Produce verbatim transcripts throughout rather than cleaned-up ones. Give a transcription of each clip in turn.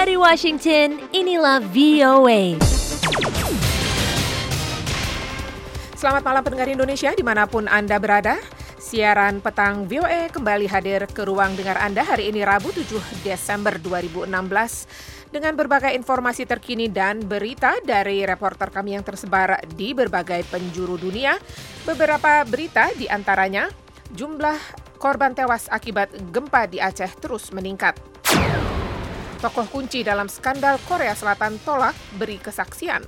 Dari Washington, inilah V O A. Selamat malam pendengar Indonesia dimanapun Anda berada. Siaran Petang V O A kembali hadir ke ruang dengar Anda hari ini Rabu tujuh Desember dua ribu enam belas dengan berbagai informasi terkini dan berita dari reporter kami yang tersebar di berbagai penjuru dunia. Beberapa berita di antaranya, jumlah korban tewas akibat gempa di Aceh terus meningkat. Tokoh kunci dalam skandal Korea Selatan tolak beri kesaksian.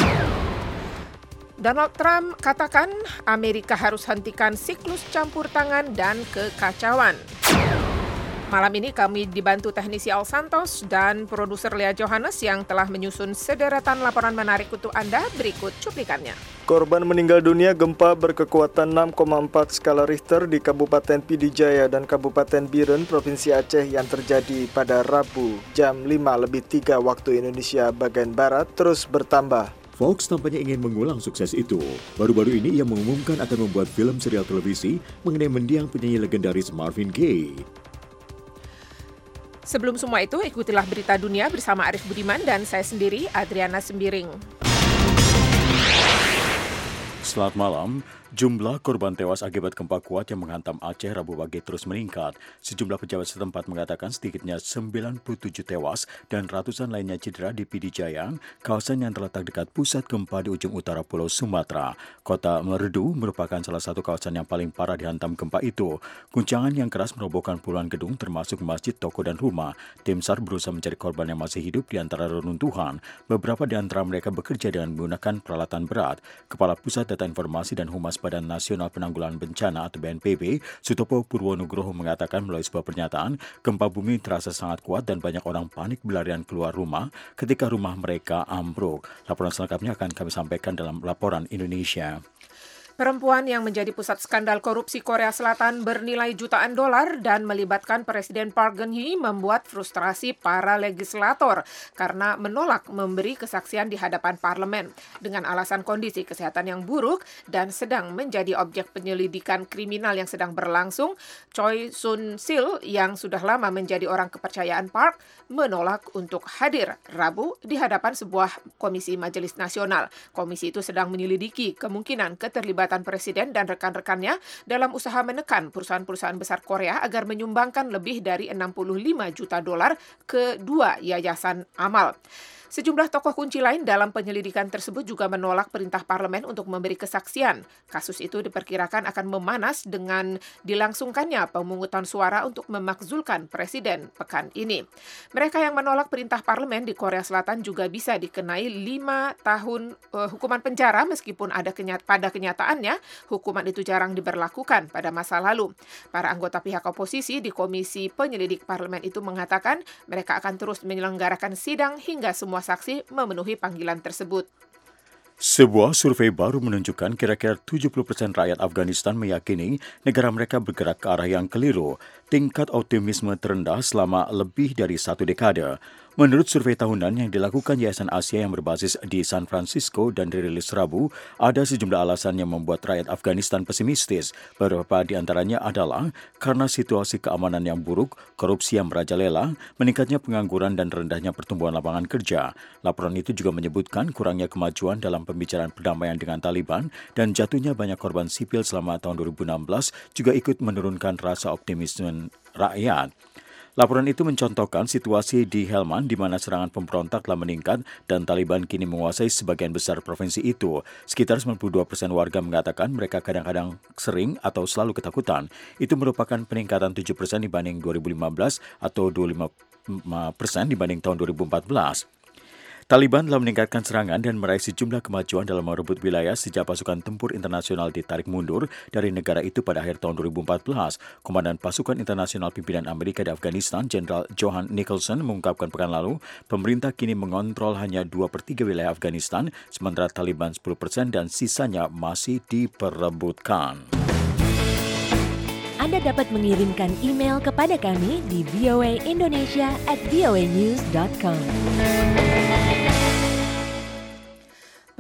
Donald Trump katakan Amerika harus hentikan siklus campur tangan dan kekacauan. Malam ini kami dibantu teknisi Al Santos dan produser Lea Johannes yang telah menyusun sederetan laporan menarik untuk Anda. Berikut cuplikannya. Korban meninggal dunia gempa berkekuatan enam koma empat skala Richter di Kabupaten Pidijaya dan Kabupaten Biren, Provinsi Aceh yang terjadi pada Rabu jam lima lebih tiga waktu Indonesia bagian Barat terus bertambah. Fox tampaknya ingin mengulang sukses itu. Baru-baru ini ia mengumumkan akan membuat film serial televisi mengenai mendiang penyanyi legendaris Marvin Gaye. Sebelum semua itu, ikutilah berita dunia bersama Arif Budiman dan saya sendiri, Adriana Sembiring. Selamat malam. Jumlah korban tewas akibat gempa kuat yang menghantam Aceh Rabu pagi terus meningkat. Sejumlah pejabat setempat mengatakan sedikitnya sembilan puluh tujuh tewas dan ratusan lainnya cedera di Pidijaya, kawasan yang terletak dekat pusat gempa di ujung utara Pulau Sumatera. Kota Merdu merupakan salah satu kawasan yang paling parah dihantam gempa itu. Guncangan yang keras merobohkan puluhan gedung termasuk masjid, toko, dan rumah. Tim SAR berusaha mencari korban yang masih hidup di antara reruntuhan. Beberapa di antara mereka bekerja dengan menggunakan peralatan berat. Kepala Pusat Data Informasi dan Humas Badan Nasional Penanggulangan Bencana atau B N P B, Sutopo Purwonugroho mengatakan melalui sebuah pernyataan, gempa bumi terasa sangat kuat dan banyak orang panik berlarian keluar rumah ketika rumah mereka ambruk. Laporan selengkapnya akan kami sampaikan dalam laporan Indonesia. Perempuan yang menjadi pusat skandal korupsi Korea Selatan bernilai jutaan dolar dan melibatkan Presiden Park Geun-hye membuat frustrasi para legislator karena menolak memberi kesaksian di hadapan parlemen dengan alasan kondisi kesehatan yang buruk dan sedang menjadi objek penyelidikan kriminal yang sedang berlangsung. Choi Soon-sil yang sudah lama menjadi orang kepercayaan Park menolak untuk hadir Rabu di hadapan sebuah komisi Majelis Nasional. Komisi itu sedang menyelidiki kemungkinan keterlibatan Presiden dan rekan-rekannya dalam usaha menekan perusahaan-perusahaan besar Korea agar menyumbangkan lebih dari enam puluh lima juta dolar ke dua yayasan amal. Sejumlah tokoh kunci lain dalam penyelidikan tersebut juga menolak perintah parlemen untuk memberi kesaksian. Kasus itu diperkirakan akan memanas dengan dilangsungkannya pemungutan suara untuk memakzulkan presiden pekan ini. Mereka yang menolak perintah parlemen di Korea Selatan juga bisa dikenai lima tahun uh, hukuman penjara meskipun ada kenyat- pada kenyataannya hukuman itu jarang diberlakukan pada masa lalu. Para anggota pihak oposisi di Komisi Penyelidik Parlemen itu mengatakan mereka akan terus menyelenggarakan sidang hingga semua saksi memenuhi panggilan tersebut. Sebuah survei baru menunjukkan kira-kira tujuh puluh persen rakyat Afghanistan meyakini negara mereka bergerak ke arah yang keliru. Tingkat optimisme terendah selama lebih dari satu dekade. Menurut survei tahunan yang dilakukan Yayasan Asia yang berbasis di San Francisco dan dirilis Rabu, ada sejumlah alasan yang membuat rakyat Afghanistan pesimistis. Beberapa di antaranya adalah karena situasi keamanan yang buruk, korupsi yang merajalela, meningkatnya pengangguran dan rendahnya pertumbuhan lapangan kerja. Laporan itu juga menyebutkan kurangnya kemajuan dalam pembicaraan perdamaian dengan Taliban dan jatuhnya banyak korban sipil selama tahun dua ribu enam belas juga ikut menurunkan rasa optimisme rakyat. Laporan itu mencontohkan situasi di Helmand di mana serangan pemberontak telah meningkat dan Taliban kini menguasai sebagian besar provinsi itu. Sekitar sembilan puluh dua persen warga mengatakan mereka kadang-kadang sering atau selalu ketakutan. Itu merupakan peningkatan tujuh persen dibanding dua ribu lima belas atau dua puluh lima persen dibanding tahun dua ribu empat belas. Taliban telah meningkatkan serangan dan meraih sejumlah kemajuan dalam merebut wilayah sejak pasukan tempur internasional ditarik mundur dari negara itu pada akhir tahun dua ribu empat belas. Komandan pasukan internasional pimpinan Amerika di Afghanistan, Jenderal Johan Nicholson, mengungkapkan pekan lalu, pemerintah kini mengontrol hanya dua per tiga wilayah Afghanistan, sementara Taliban sepuluh persen dan sisanya masih diperebutkan. Anda dapat mengirimkan email kepada kami di voaindonesia at voanews dot com.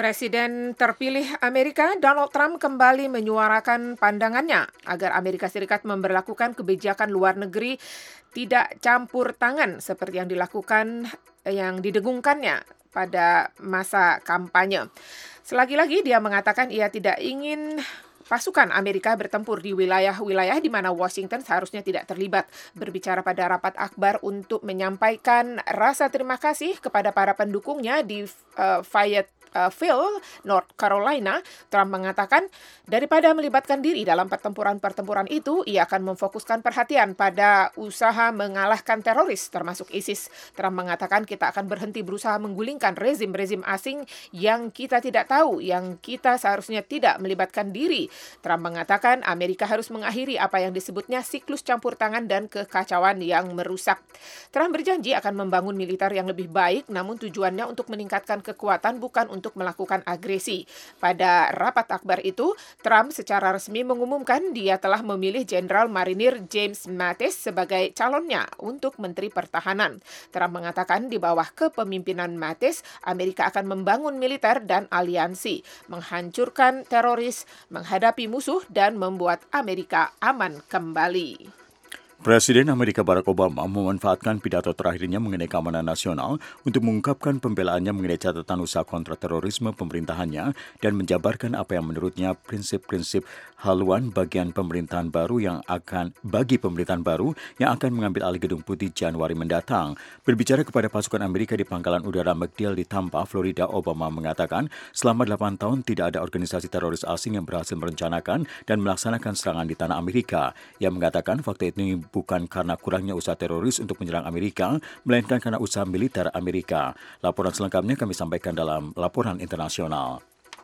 Presiden terpilih Amerika Donald Trump kembali menyuarakan pandangannya agar Amerika Serikat memberlakukan kebijakan luar negeri tidak campur tangan seperti yang dilakukan yang didengungkannya pada masa kampanye. Selagi-lagi dia mengatakan ia tidak ingin pasukan Amerika bertempur di wilayah-wilayah di mana Washington seharusnya tidak terlibat. Berbicara pada rapat akbar untuk menyampaikan rasa terima kasih kepada para pendukungnya di uh, Fayetteville, North Carolina, Trump mengatakan daripada melibatkan diri dalam pertempuran-pertempuran itu, ia akan memfokuskan perhatian pada usaha mengalahkan teroris termasuk ISIS. Trump mengatakan kita akan berhenti berusaha menggulingkan rezim-rezim asing yang kita tidak tahu, yang kita seharusnya tidak melibatkan diri. Trump mengatakan Amerika harus mengakhiri apa yang disebutnya siklus campur tangan dan kekacauan yang merusak. Trump berjanji akan membangun militer yang lebih baik, namun tujuannya untuk meningkatkan kekuatan bukan untuk melakukan agresi. Pada rapat akbar itu, Trump secara resmi mengumumkan dia telah memilih Jenderal Marinir James Mattis sebagai calonnya untuk Menteri Pertahanan. Trump mengatakan di bawah kepemimpinan Mattis, Amerika akan membangun militer dan aliansi, menghancurkan teroris, menghadapi musuh, dan membuat Amerika aman kembali. Presiden Amerika Barack Obama memanfaatkan pidato terakhirnya mengenai keamanan nasional untuk mengungkapkan pembelaannya mengenai catatan usaha kontra terorisme pemerintahannya dan menjabarkan apa yang menurutnya prinsip-prinsip haluan bagian pemerintahan baru yang akan bagi pemerintahan baru yang akan mengambil alih Gedung Putih Januari mendatang. Berbicara kepada pasukan Amerika di Pangkalan Udara MacDill di Tampa, Florida, Obama mengatakan selama delapan tahun tidak ada organisasi teroris asing yang berhasil merencanakan dan melaksanakan serangan di tanah Amerika. Ia mengatakan fakta itu bukan karena kurangnya usaha teroris untuk menyerang Amerika, melainkan karena usaha militer Amerika. Laporan selengkapnya kami sampaikan dalam laporan internasional.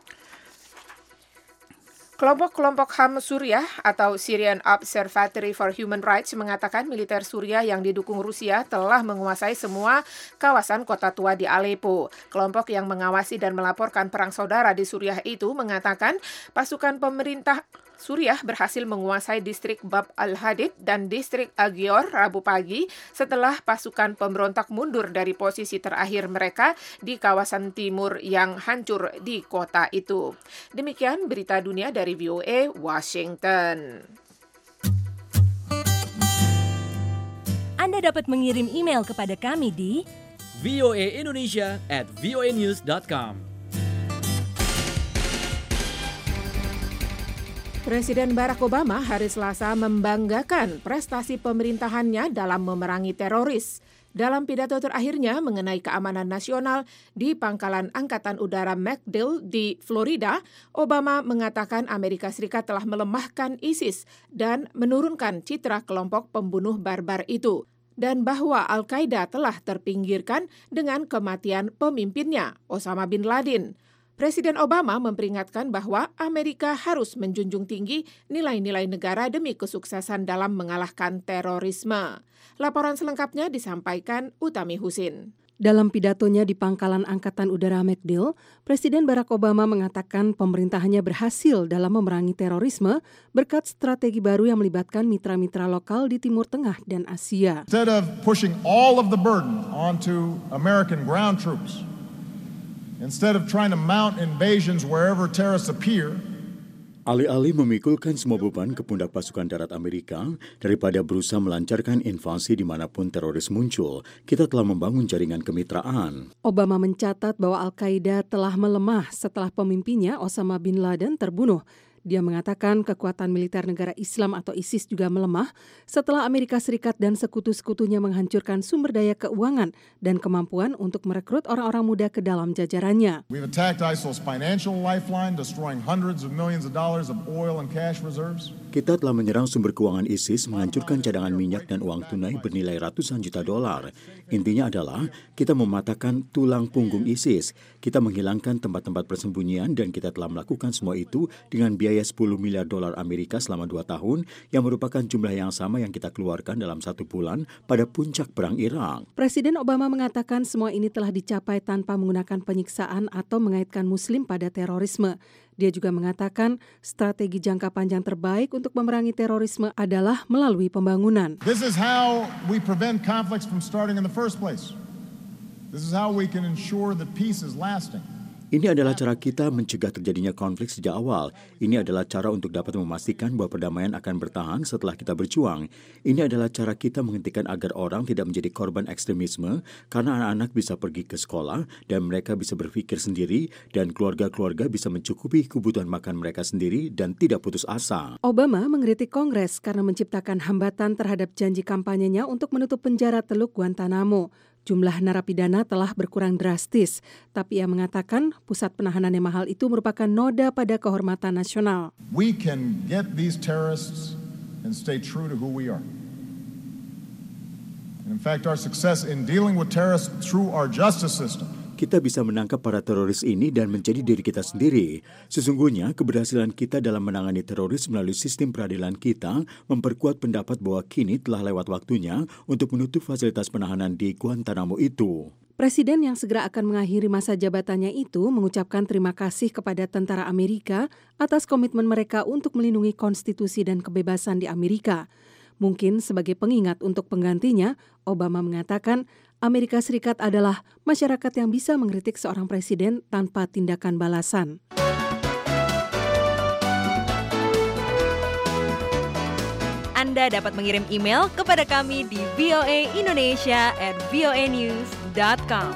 Kelompok-kelompok H A M Suriah atau Syrian Observatory for Human Rights mengatakan militer Suriah yang didukung Rusia telah menguasai semua kawasan kota tua di Aleppo. Kelompok yang mengawasi dan melaporkan perang saudara di Suriah itu mengatakan pasukan pemerintah Suriah berhasil menguasai distrik Bab al-Hadid dan distrik Agior Rabu pagi setelah pasukan pemberontak mundur dari posisi terakhir mereka di kawasan timur yang hancur di kota itu. Demikian berita dunia dari V O A Washington. Anda dapat mengirim email kepada kami di v o a indonesia at v o a news dot com. Presiden Barack Obama hari Selasa membanggakan prestasi pemerintahannya dalam memerangi teroris. Dalam pidato terakhirnya mengenai keamanan nasional di Pangkalan Angkatan Udara MacDill di Florida, Obama mengatakan Amerika Serikat telah melemahkan ISIS dan menurunkan citra kelompok pembunuh barbar itu, dan bahwa Al-Qaeda telah terpinggirkan dengan kematian pemimpinnya, Osama bin Laden. Presiden Obama memperingatkan bahwa Amerika harus menjunjung tinggi nilai-nilai negara demi kesuksesan dalam mengalahkan terorisme. Laporan selengkapnya disampaikan Utami Husin. Dalam pidatonya di Pangkalan Angkatan Udara MacDill, Presiden Barack Obama mengatakan pemerintahannya berhasil dalam memerangi terorisme berkat strategi baru yang melibatkan mitra-mitra lokal di Timur Tengah dan Asia. Instead of pushing all of the burden onto American ground troops, instead of trying to mount invasions wherever terrorists appear, alih-alih memikulkan semua beban ke pundak pasukan darat Amerika, daripada berusaha melancarkan invasi dimanapun teroris muncul, kita telah membangun jaringan kemitraan. Obama mencatat bahwa Al-Qaeda telah melemah setelah pemimpinnya Osama bin Laden terbunuh. Dia mengatakan kekuatan militer negara Islam atau ISIS juga melemah setelah Amerika Serikat dan sekutu-sekutunya menghancurkan sumber daya keuangan dan kemampuan untuk merekrut orang-orang muda ke dalam jajarannya. We've attacked I S I L's financial lifeline, destroying hundreds of millions of dollars of oil and cash reserves. Kita telah menyerang sumber keuangan ISIS, menghancurkan cadangan minyak dan uang tunai bernilai ratusan juta dolar. Intinya adalah kita mematahkan tulang punggung ISIS. Kita menghilangkan tempat-tempat persembunyian dan kita telah melakukan semua itu dengan biaya sepuluh miliar dolar Amerika selama dua tahun yang merupakan jumlah yang sama yang kita keluarkan dalam satu bulan pada puncak perang Irak. Presiden Obama mengatakan semua ini telah dicapai tanpa menggunakan penyiksaan atau mengaitkan Muslim pada terorisme. Dia juga mengatakan strategi jangka panjang terbaik untuk memerangi terorisme adalah melalui pembangunan. This is how we prevent conflicts from starting in the first place. This is how we can ensure that peace is lasting. Ini adalah cara kita mencegah terjadinya konflik sejak awal. Ini adalah cara untuk dapat memastikan bahwa perdamaian akan bertahan setelah kita berjuang. Ini adalah cara kita menghentikan agar orang tidak menjadi korban ekstremisme karena anak-anak bisa pergi ke sekolah dan mereka bisa berpikir sendiri dan keluarga-keluarga bisa mencukupi kebutuhan makan mereka sendiri dan tidak putus asa. Obama mengkritik Kongres karena menciptakan hambatan terhadap janji kampanyenya untuk menutup penjara Teluk Guantanamo. Jumlah narapidana telah berkurang drastis, tapi ia mengatakan pusat penahanan yang mahal itu merupakan noda pada kehormatan nasional. We can get these terrorists and stay true to who we are. And in fact, our success in dealing with terrorists through our justice system. Kita bisa menangkap para teroris ini dan menjadi diri kita sendiri. Sesungguhnya, keberhasilan kita dalam menangani teroris melalui sistem peradilan kita memperkuat pendapat bahwa kini telah lewat waktunya untuk menutup fasilitas penahanan di Guantanamo itu. Presiden yang segera akan mengakhiri masa jabatannya itu mengucapkan terima kasih kepada tentara Amerika atas komitmen mereka untuk melindungi konstitusi dan kebebasan di Amerika. Mungkin sebagai pengingat untuk penggantinya, Obama mengatakan Amerika Serikat adalah masyarakat yang bisa mengkritik seorang presiden tanpa tindakan balasan. Anda dapat mengirim email kepada kami di v o a indonesia at v o a news dot com.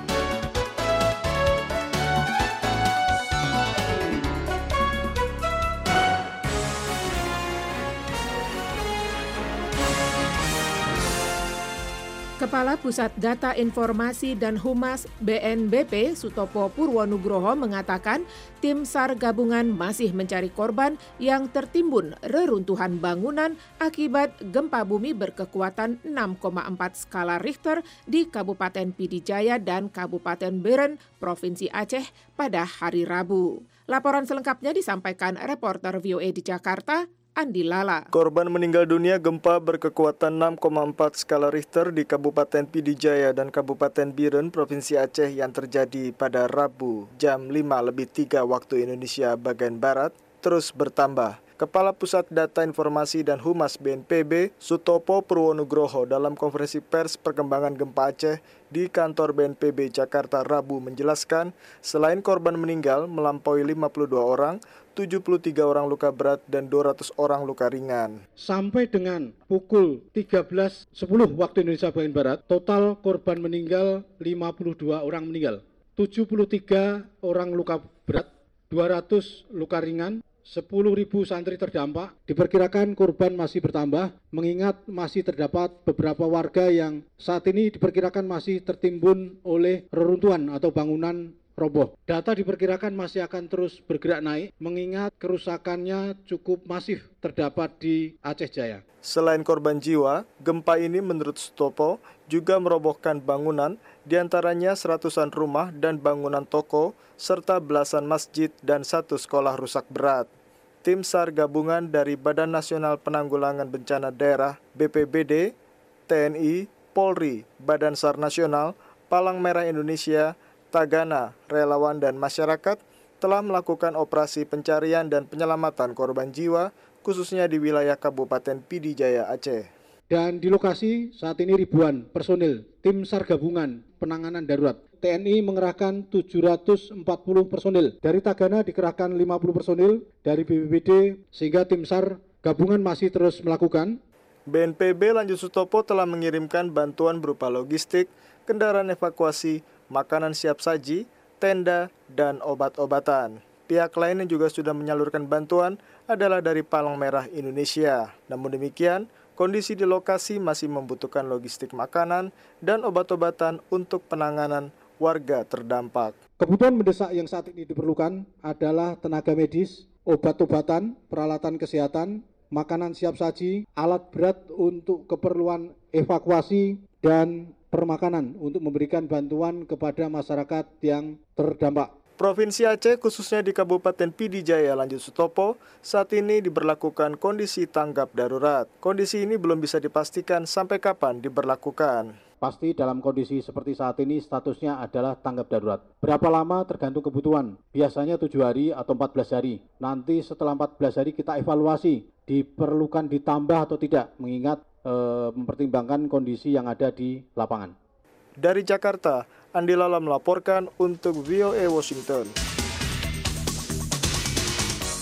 Kepala Pusat Data Informasi dan Humas B N B P Sutopo Purwonugroho mengatakan tim SAR gabungan masih mencari korban yang tertimbun reruntuhan bangunan akibat gempa bumi berkekuatan enam koma empat skala Richter di Kabupaten P D Jaya dan Kabupaten Biren, Provinsi Aceh pada hari Rabu. Laporan selengkapnya disampaikan reporter V O A di Jakarta, Andi Lala. Korban meninggal dunia gempa berkekuatan enam koma empat skala Richter di Kabupaten P D Jaya dan Kabupaten Biren, Provinsi Aceh yang terjadi pada Rabu jam lima lebih tiga waktu Indonesia bagian Barat terus bertambah. Kepala Pusat Data Informasi dan Humas B N P B, Sutopo Purwonugroho dalam konferensi pers perkembangan gempa Aceh di kantor B N P B Jakarta Rabu menjelaskan, selain korban meninggal melampaui lima puluh dua orang, tujuh puluh tiga orang luka berat dan dua ratus orang luka ringan. Sampai dengan pukul tiga belas sepuluh waktu Indonesia bagian Barat, total korban meninggal lima puluh dua orang meninggal, tujuh puluh tiga orang luka berat, dua ratus luka ringan, sepuluh ribu santri terdampak. Diperkirakan korban masih bertambah, mengingat masih terdapat beberapa warga yang saat ini diperkirakan masih tertimbun oleh reruntuhan atau bangunan roboh. Data diperkirakan masih akan terus bergerak naik, mengingat kerusakannya cukup masif terdapat di Aceh Jaya. Selain korban jiwa, gempa ini menurut Sutopo juga merobohkan bangunan, diantaranya seratusan rumah dan bangunan toko, serta belasan masjid dan satu sekolah rusak berat. Tim SAR gabungan dari Badan Nasional Penanggulangan Bencana Daerah B P B D, T N I, Polri, Badan SAR Nasional, Palang Merah Indonesia, Tagana, relawan dan masyarakat telah melakukan operasi pencarian dan penyelamatan korban jiwa, khususnya di wilayah Kabupaten P D Jaya, Aceh. Dan di lokasi saat ini ribuan personil tim SAR gabungan penanganan darurat. T N I mengerahkan tujuh ratus empat puluh personil. Dari Tagana dikerahkan lima puluh personil, dari B P B D sehingga tim SAR gabungan masih terus melakukan. B N P B lanjut Sutopo telah mengirimkan bantuan berupa logistik, kendaraan evakuasi, makanan siap saji, tenda, dan obat-obatan. Pihak lain yang juga sudah menyalurkan bantuan adalah dari Palang Merah Indonesia. Namun demikian, kondisi di lokasi masih membutuhkan logistik makanan dan obat-obatan untuk penanganan warga terdampak. Kebutuhan mendesak yang saat ini diperlukan adalah tenaga medis, obat-obatan, peralatan kesehatan, makanan siap saji, alat berat untuk keperluan evakuasi, dan permakanan untuk memberikan bantuan kepada masyarakat yang terdampak. Provinsi Aceh, khususnya di Kabupaten P D Jaya lanjut Sutopo, saat ini diberlakukan kondisi tanggap darurat. Kondisi ini belum bisa dipastikan sampai kapan diberlakukan. Pasti dalam kondisi seperti saat ini statusnya adalah tanggap darurat. Berapa lama tergantung kebutuhan, biasanya tujuh hari atau empat belas hari. Nanti setelah empat belas hari kita evaluasi, diperlukan ditambah atau tidak, mengingat e, mempertimbangkan kondisi yang ada di lapangan. Dari Jakarta, Andi Lala melaporkan untuk V O A Washington.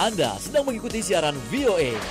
Anda sedang mengikuti siaran V O A.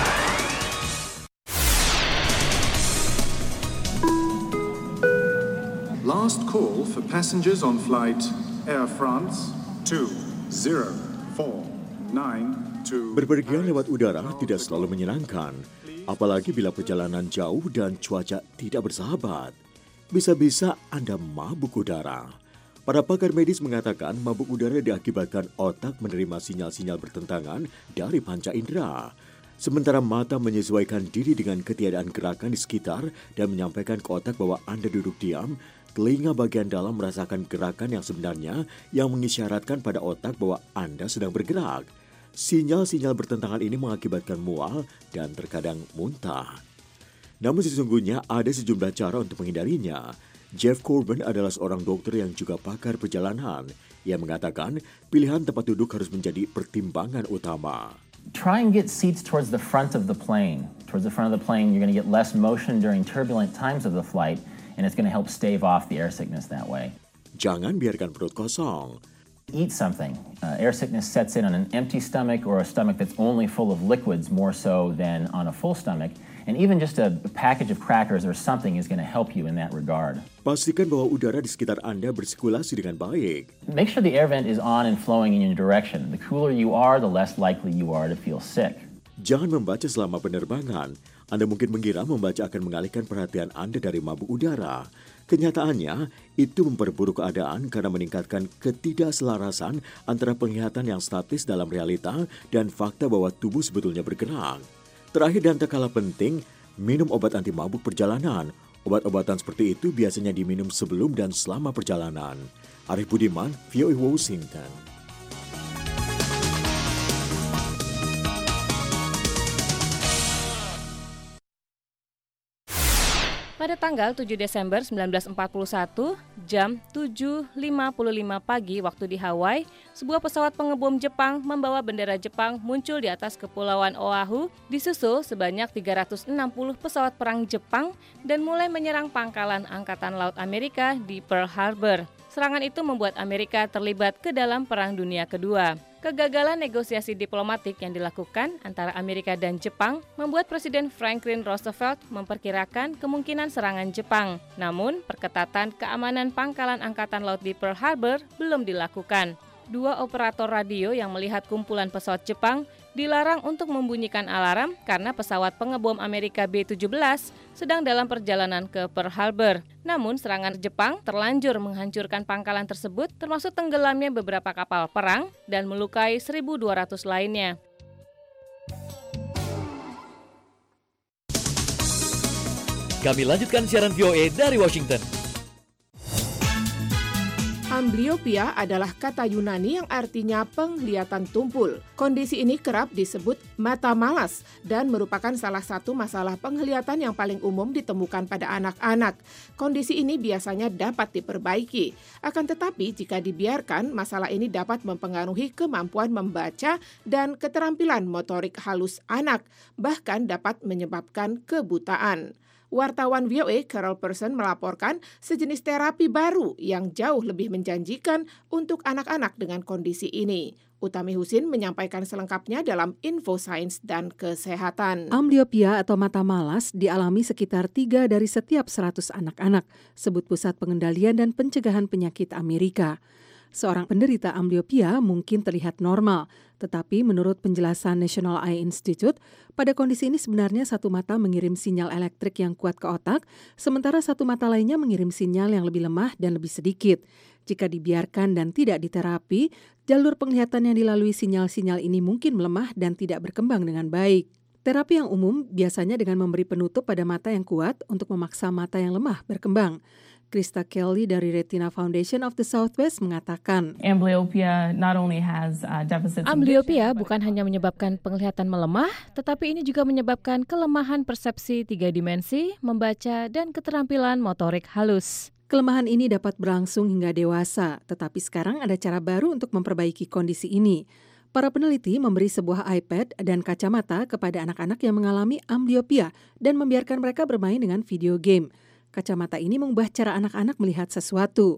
Last call for passengers on flight Air France two zero four nine two. Berpergian lewat udara tidak selalu menyenangkan, apalagi bila perjalanan jauh dan cuaca tidak bersahabat. Bisa-bisa Anda mabuk udara. Para pakar medis mengatakan mabuk udara diakibatkan otak menerima sinyal-sinyal bertentangan dari panca indera. Sementara mata menyesuaikan diri dengan ketiadaan gerakan di sekitar dan menyampaikan ke otak bahwa Anda duduk diam, telinga bagian dalam merasakan gerakan yang sebenarnya yang mengisyaratkan pada otak bahwa Anda sedang bergerak. Sinyal-sinyal bertentangan ini mengakibatkan mual dan terkadang muntah. Namun sesungguhnya ada sejumlah cara untuk menghindarinya. Jeff Corbin adalah seorang dokter yang juga pakar perjalanan. Ia mengatakan pilihan tempat duduk harus menjadi pertimbangan utama. Try and get seats towards the front of the plane. Towards the front of the plane, you're going to get less motion during turbulent times of the flight, and it's going to help stave off the air sickness that way. Jangan biarkan perut kosong. Eat something. Uh, air sickness sets in on an empty stomach or a stomach that's only full of liquids more so than on a full stomach. And even just a package of crackers or something is going to help you in that regard. Pastikan bahwa udara di sekitar Anda bersirkulasi dengan baik. Make sure the air vent is on and flowing in your direction. The cooler you are, the less likely you are to feel sick. Jangan membaca selama penerbangan. Anda mungkin mengira membaca akan mengalihkan perhatian Anda dari mabuk udara. Kenyataannya, itu memperburuk keadaan karena meningkatkan ketidakselarasan antara penglihatan yang statis dalam realita dan fakta bahwa tubuh sebetulnya bergerak. Terakhir dan tak kalah penting, minum obat anti mabuk perjalanan. Obat-obatan seperti itu biasanya diminum sebelum dan selama perjalanan. Arif Budiman, V O A Washington. Pada tanggal tujuh Desember sembilan belas empat puluh satu, jam tujuh lima puluh lima pagi waktu di Hawaii, sebuah pesawat pengebom Jepang membawa bendera Jepang muncul di atas Kepulauan Oahu, disusul sebanyak tiga ratus enam puluh pesawat perang Jepang dan mulai menyerang pangkalan Angkatan Laut Amerika di Pearl Harbor. Serangan itu membuat Amerika terlibat ke dalam Perang Dunia Kedua. Kegagalan negosiasi diplomatik yang dilakukan antara Amerika dan Jepang membuat Presiden Franklin Roosevelt memperkirakan kemungkinan serangan Jepang. Namun, perketatan keamanan pangkalan Angkatan Laut di Pearl Harbor belum dilakukan. Dua operator radio yang melihat kumpulan pesawat Jepang dilarang untuk membunyikan alarm karena pesawat pengebom Amerika B tujuh belas sedang dalam perjalanan ke Pearl Harbor. Namun serangan Jepang terlanjur menghancurkan pangkalan tersebut, termasuk tenggelamnya beberapa kapal perang dan melukai seribu dua ratus lainnya. Kami lanjutkan siaran V O A dari Washington. Amblyopia adalah kata Yunani yang artinya penglihatan tumpul. Kondisi ini kerap disebut mata malas dan merupakan salah satu masalah penglihatan yang paling umum ditemukan pada anak-anak. Kondisi ini biasanya dapat diperbaiki. Akan tetapi jika dibiarkan, masalah ini dapat mempengaruhi kemampuan membaca dan keterampilan motorik halus anak, bahkan dapat menyebabkan kebutaan. Wartawan V O A Carol Person melaporkan sejenis terapi baru yang jauh lebih menjanjikan untuk anak-anak dengan kondisi ini. Utami Husin menyampaikan selengkapnya dalam Info Sains dan Kesehatan. Amblyopia atau mata malas dialami sekitar tiga dari setiap seratus anak-anak, sebut Pusat Pengendalian dan Pencegahan Penyakit Amerika. Seorang penderita amblyopia mungkin terlihat normal, tetapi menurut penjelasan National Eye Institute, pada kondisi ini sebenarnya satu mata mengirim sinyal elektrik yang kuat ke otak, sementara satu mata lainnya mengirim sinyal yang lebih lemah dan lebih sedikit. Jika dibiarkan dan tidak diterapi, jalur penglihatan yang dilalui sinyal-sinyal ini mungkin melemah dan tidak berkembang dengan baik. Terapi yang umum biasanya dengan memberi penutup pada mata yang kuat untuk memaksa mata yang lemah berkembang. Krista Kelly dari Retina Foundation of the Southwest mengatakan, Amblyopia not only has uh, deficits. Amblyopia bukan hanya menyebabkan penglihatan melemah, tetapi ini juga menyebabkan kelemahan persepsi tiga dimensi, membaca, dan keterampilan motorik halus. Kelemahan ini dapat berlangsung hingga dewasa, tetapi sekarang ada cara baru untuk memperbaiki kondisi ini. Para peneliti memberi sebuah iPad dan kacamata kepada anak-anak yang mengalami amblyopia dan membiarkan mereka bermain dengan video game. Kacamata ini mengubah cara anak-anak melihat sesuatu.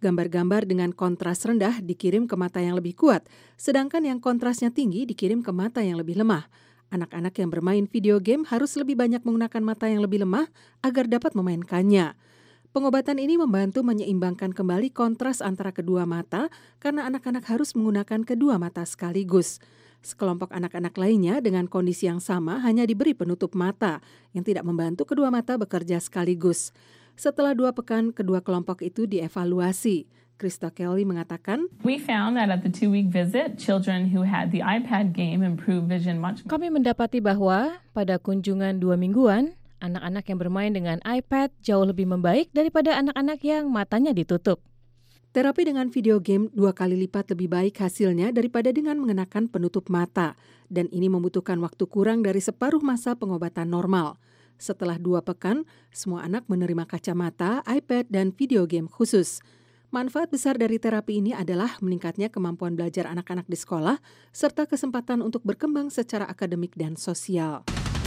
Gambar-gambar dengan kontras rendah dikirim ke mata yang lebih kuat, sedangkan yang kontrasnya tinggi dikirim ke mata yang lebih lemah. Anak-anak yang bermain video game harus lebih banyak menggunakan mata yang lebih lemah agar dapat memainkannya. Pengobatan ini membantu menyeimbangkan kembali kontras antara kedua mata karena anak-anak harus menggunakan kedua mata sekaligus. Sekelompok anak-anak lainnya dengan kondisi yang sama hanya diberi penutup mata yang tidak membantu kedua mata bekerja sekaligus. Setelah dua pekan, kedua kelompok itu dievaluasi. Krista Kelly mengatakan, We found that at the two-week visit, children who had the iPad game improved vision much more. Kami mendapati bahwa pada kunjungan dua mingguan, anak-anak yang bermain dengan iPad jauh lebih membaik daripada anak-anak yang matanya ditutup. Terapi dengan video game dua kali lipat lebih baik hasilnya daripada dengan mengenakan penutup mata. Dan ini membutuhkan waktu kurang dari separuh masa pengobatan normal. Setelah dua pekan, semua anak menerima kacamata, iPad, dan video game khusus. Manfaat besar dari terapi ini adalah meningkatnya kemampuan belajar anak-anak di sekolah, serta kesempatan untuk berkembang secara akademik dan sosial.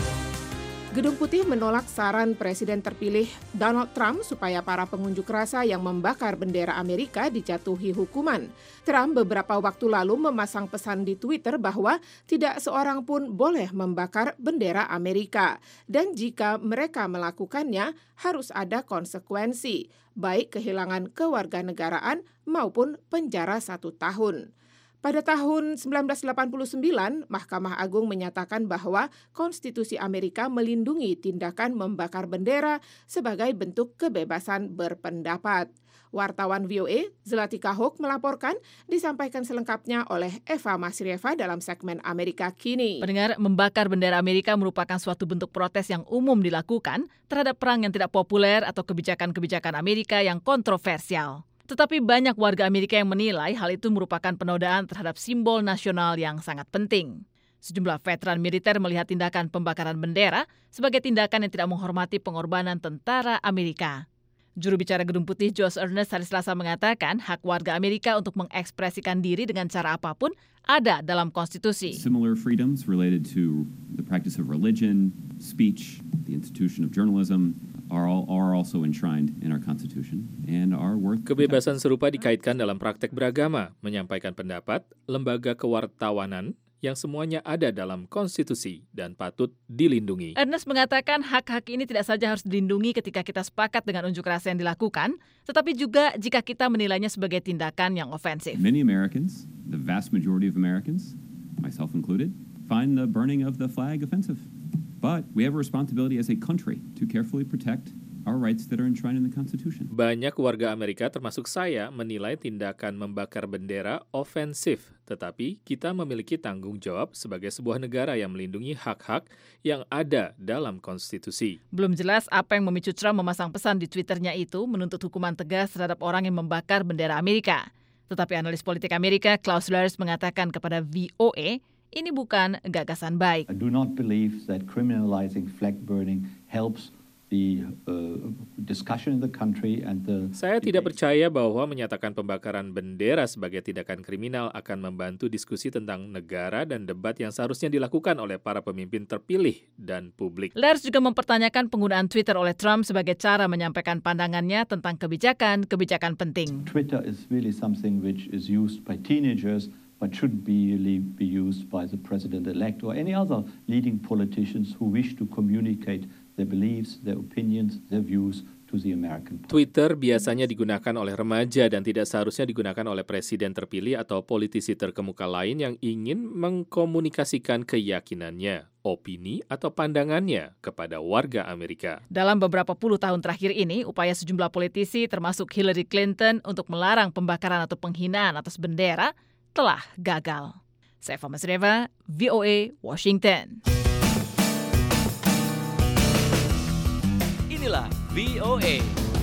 Gedung Putih menolak saran Presiden terpilih Donald Trump supaya para pengunjuk rasa yang membakar bendera Amerika dijatuhi hukuman. Trump beberapa waktu lalu memasang pesan di Twitter bahwa tidak seorang pun boleh membakar bendera Amerika. Dan jika mereka melakukannya, harus ada konsekuensi, baik kehilangan kewarganegaraan maupun penjara satu tahun. Pada tahun sembilan belas delapan puluh sembilan, Mahkamah Agung menyatakan bahwa Konstitusi Amerika melindungi tindakan membakar bendera sebagai bentuk kebebasan berpendapat. Wartawan V O A, Zlatica Hoke melaporkan, disampaikan selengkapnya oleh Eva Masrieva dalam segmen Amerika Kini. Pendengar, membakar bendera Amerika merupakan suatu bentuk protes yang umum dilakukan terhadap perang yang tidak populer atau kebijakan-kebijakan Amerika yang kontroversial. Tetapi banyak warga Amerika yang menilai hal itu merupakan penodaan terhadap simbol nasional yang sangat penting. Sejumlah veteran militer melihat tindakan pembakaran bendera sebagai tindakan yang tidak menghormati pengorbanan tentara Amerika. Juru bicara Gedung Putih Josh Earnest hari Selasa mengatakan hak warga Amerika untuk mengekspresikan diri dengan cara apapun ada dalam konstitusi. Similar freedoms related to the practice of religion, speech, the institution of journalism, are all are also enshrined in our constitution and are worth. Kebebasan serupa dikaitkan dalam praktek beragama, menyampaikan pendapat, lembaga kewartawanan yang semuanya ada dalam konstitusi dan patut dilindungi. Ernest mengatakan hak-hak ini tidak saja harus dilindungi ketika kita sepakat dengan unjuk rasa yang dilakukan, tetapi juga jika kita menilainya sebagai tindakan yang ofensif. Many Americans, the vast majority of Americans, myself included, find the burning of the flag offensive. But we have a responsibility as a country to carefully protect our rights that are enshrined in the Constitution. Banyak warga Amerika termasuk saya menilai tindakan membakar bendera ofensif, tetapi kita memiliki tanggung jawab sebagai sebuah negara yang melindungi hak-hak yang ada dalam konstitusi. Belum jelas apa yang memicu Trump memasang pesan di Twitternya itu menuntut hukuman tegas terhadap orang yang membakar bendera Amerika. Tetapi analis politik Amerika Klaus Lers mengatakan kepada V O A, ini bukan gagasan baik. I do not believe that criminalizing flag burning helps the uh, discussion in the country and the. Saya tidak percaya bahwa menyatakan pembakaran bendera sebagai tindakan kriminal akan membantu diskusi tentang negara dan debat yang seharusnya dilakukan oleh para pemimpin terpilih dan publik. Lers juga mempertanyakan penggunaan Twitter oleh Trump sebagai cara menyampaikan pandangannya tentang kebijakan-kebijakan penting. Twitter is really something which is used by teenagers, but shouldn't be really be used by the president-elect or any other leading politicians who wish to communicate their beliefs, their opinions, their views to the American public. Twitter biasanya digunakan oleh remaja dan tidak seharusnya digunakan oleh presiden terpilih atau politisi terkemuka lain yang ingin mengkomunikasikan keyakinannya, opini atau pandangannya kepada warga Amerika. Dalam beberapa puluh tahun terakhir ini, upaya sejumlah politisi termasuk Hillary Clinton untuk melarang pembakaran atau penghinaan atas bendera telah gagal. Saya Eva Masrieva, V O A, Washington. Inilah V O A.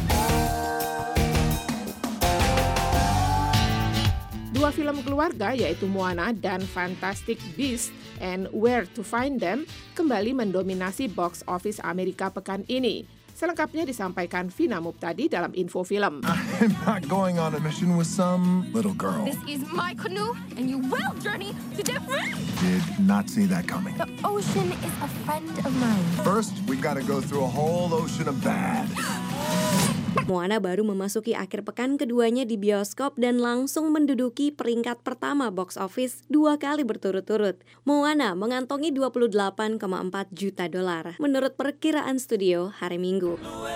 Dua film keluarga yaitu Moana dan Fantastic Beasts and Where to Find Them kembali mendominasi box office Amerika pekan ini. Selengkapnya disampaikan Vina Muptadi dalam info film. I'm not going on a mission with some little girl. This is my canoe, and you will journey to different. Did not see that coming. The ocean is a friend of mine. First, we've got to go through a whole ocean of bad. Moana baru memasuki akhir pekan keduanya di bioskop dan langsung menduduki peringkat pertama box office dua kali berturut-turut. Moana mengantongi dua puluh delapan koma empat juta dolar menurut perkiraan studio hari Minggu.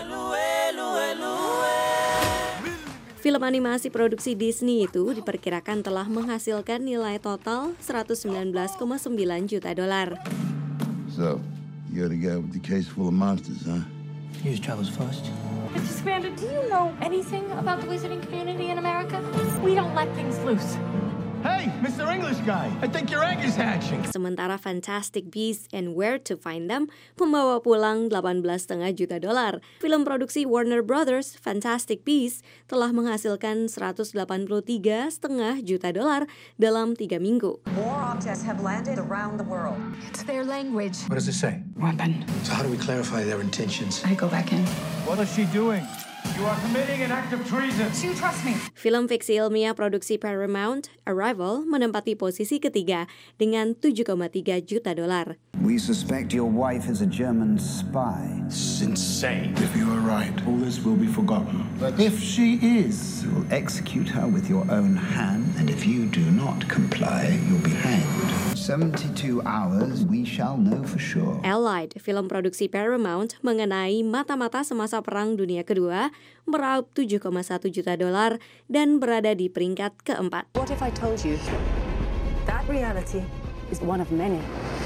Film animasi produksi Disney itu diperkirakan telah menghasilkan nilai total seratus sembilan belas koma sembilan juta dolar. So, you're the guy with the case full of monsters, huh? News travels fast. Mister Spanda, do you know anything about the wizarding community in America? We don't let things loose. Hey, Mister English guy, I think your egg is hatching. Sementara Fantastic Beasts and Where to Find Them membawa pulang delapan belas koma lima juta dolar. Film produksi Warner Brothers, Fantastic Beasts, telah menghasilkan seratus delapan puluh tiga koma lima juta dolar dalam tiga minggu. More objects have landed around the world. It's their language. What does it say? Weapon. So how do we clarify their intentions? I go back in. What is she doing? You are committing an act of treason. You trust me. Film fiksi ilmiah produksi Paramount, Arrival, menempati posisi ketiga dengan tujuh koma tiga juta dolar. We suspect your wife is a German spy. It's insane. If you are right, all this will be forgotten. But if she is, you'll execute her with your own hand, and if you do not comply, you'll be hanged. seventy-two hours, we shall know for sure. Allied, film produksi Paramount mengenai mata-mata semasa Perang Dunia Kedua, meraup tujuh koma satu juta dolar dan berada di peringkat keempat. What if I told you that reality is one of many?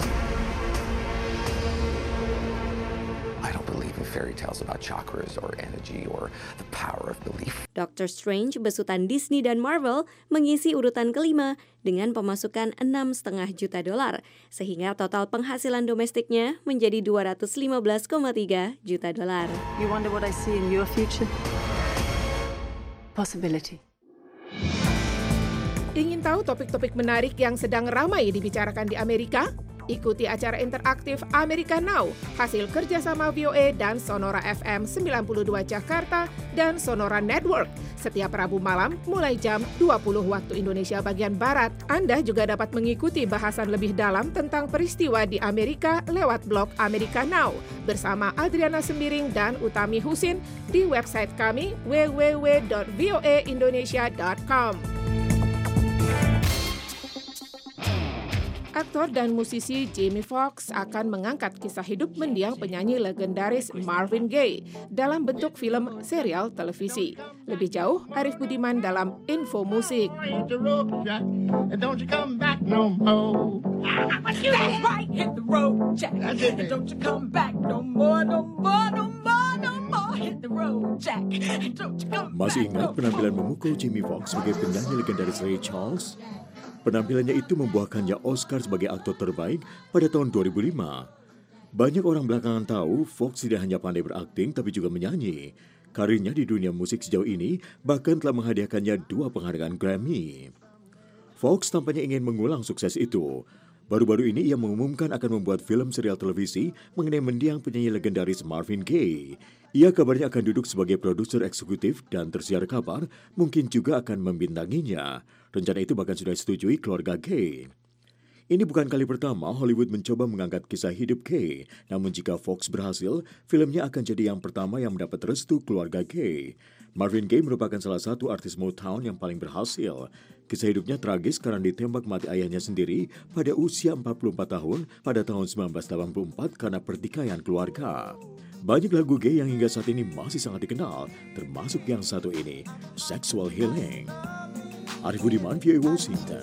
I don't believe in fairy tales about chakras or energy or the power of belief. Doctor Strange, besutan Disney dan Marvel, mengisi urutan kelima dengan pemasukan enam koma lima juta dolar, sehingga total penghasilan domestiknya menjadi dua ratus lima belas koma tiga juta dolar. You wonder what I see in your future? Possibility. Ingin tahu topik-topik menarik yang sedang ramai dibicarakan di Amerika? Ikuti acara interaktif Amerika Now, hasil kerjasama V O A dan Sonora F M sembilan puluh dua Jakarta dan Sonora Network. Setiap Rabu malam mulai jam dua puluh waktu Indonesia bagian Barat. Anda juga dapat mengikuti bahasan lebih dalam tentang peristiwa di Amerika lewat blog Amerika Now bersama Adriana Sembiring dan Utami Husin di website kami w w w dot v o a indonesia dot com. Aktor dan musisi Jamie Foxx akan mengangkat kisah hidup mendiang penyanyi legendaris Marvin Gaye dalam bentuk film serial televisi. Lebih jauh, Arif Budiman dalam Info Musik. Masih ingat penampilan memukul Jamie Foxx sebagai penyanyi legendaris Ray Charles? Penampilannya itu membuahkannya Oscar sebagai aktor terbaik pada tahun dua ribu lima. Banyak orang belakangan tahu Foxx tidak hanya pandai berakting tapi juga menyanyi. Karirnya di dunia musik sejauh ini bahkan telah menghadiahkannya dua penghargaan Grammy. Foxx tampaknya ingin mengulang sukses itu. Baru-baru ini ia mengumumkan akan membuat film serial televisi mengenai mendiang penyanyi legendaris Marvin Gaye. Ia kabarnya akan duduk sebagai produser eksekutif dan tersiar kabar mungkin juga akan membintanginya. Rencana itu bahkan sudah disetujui keluarga Gaye. Ini bukan kali pertama Hollywood mencoba mengangkat kisah hidup Gaye. Namun jika Foxx berhasil, filmnya akan jadi yang pertama yang mendapat restu keluarga Gaye. Marvin Gaye merupakan salah satu artis Motown yang paling berhasil. Kisah hidupnya tragis karena ditembak mati ayahnya sendiri pada usia empat puluh empat tahun pada tahun sembilan belas delapan puluh empat karena pertikaian keluarga. Banyak lagu Gaye yang hingga saat ini masih sangat dikenal, termasuk yang satu ini, Sexual Healing. Arif Budiman, V O A Washington.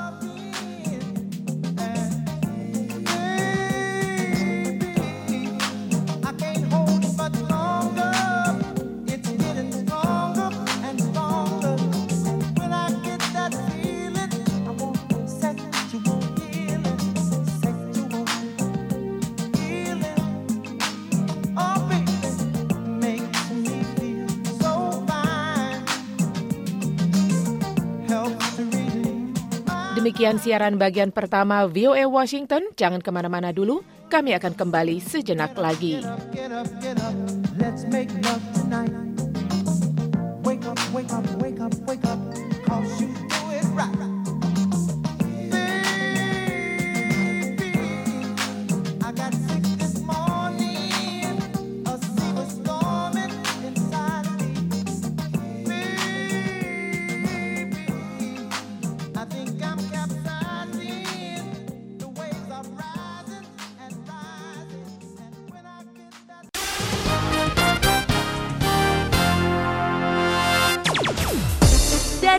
Demikian siaran bagian pertama V O A Washington. Jangan kemana-mana dulu, kami akan kembali sejenak lagi. Get up, get up, let's make love tonight. Wake up, wake up, wake up, wake up, 'cause you do it right. Baby, I got sick this morning, a sea was storming inside of me.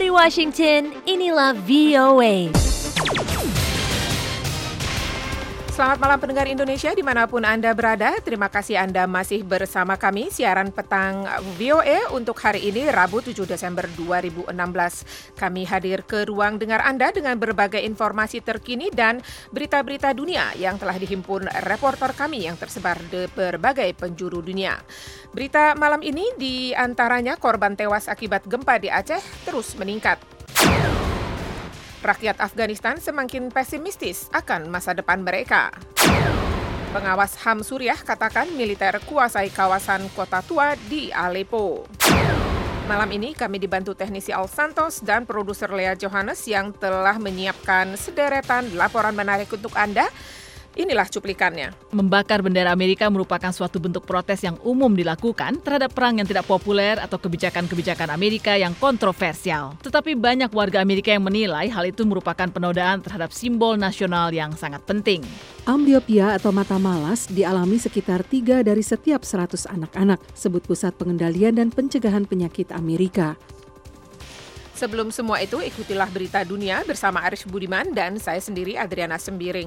Dari Washington, inilah V O A. Selamat malam pendengar Indonesia dimanapun Anda berada. Terima kasih Anda masih bersama kami. Siaran petang V O A untuk hari ini Rabu tujuh Desember dua ribu enam belas. Kami hadir ke ruang dengar Anda dengan berbagai informasi terkini dan berita-berita dunia yang telah dihimpun reporter kami yang tersebar di berbagai penjuru dunia. Berita malam ini di antaranya korban tewas akibat gempa di Aceh terus meningkat. Rakyat Afghanistan semakin pesimistis akan masa depan mereka. Pengawas H A M Suriah katakan militer kuasai kawasan kota tua di Aleppo. Malam ini kami dibantu teknisi Al Santos dan produser Lea Johannes yang telah menyiapkan sederetan laporan menarik untuk Anda. Inilah cuplikannya. Membakar bendera Amerika merupakan suatu bentuk protes yang umum dilakukan terhadap perang yang tidak populer atau kebijakan-kebijakan Amerika yang kontroversial. Tetapi banyak warga Amerika yang menilai hal itu merupakan penodaan terhadap simbol nasional yang sangat penting. Amblyopia atau mata malas dialami sekitar tiga dari setiap seratus anak-anak, sebut Pusat Pengendalian dan Pencegahan Penyakit Amerika. Sebelum semua itu, ikutilah berita dunia bersama Aris Budiman dan saya sendiri Adriana Sembiring.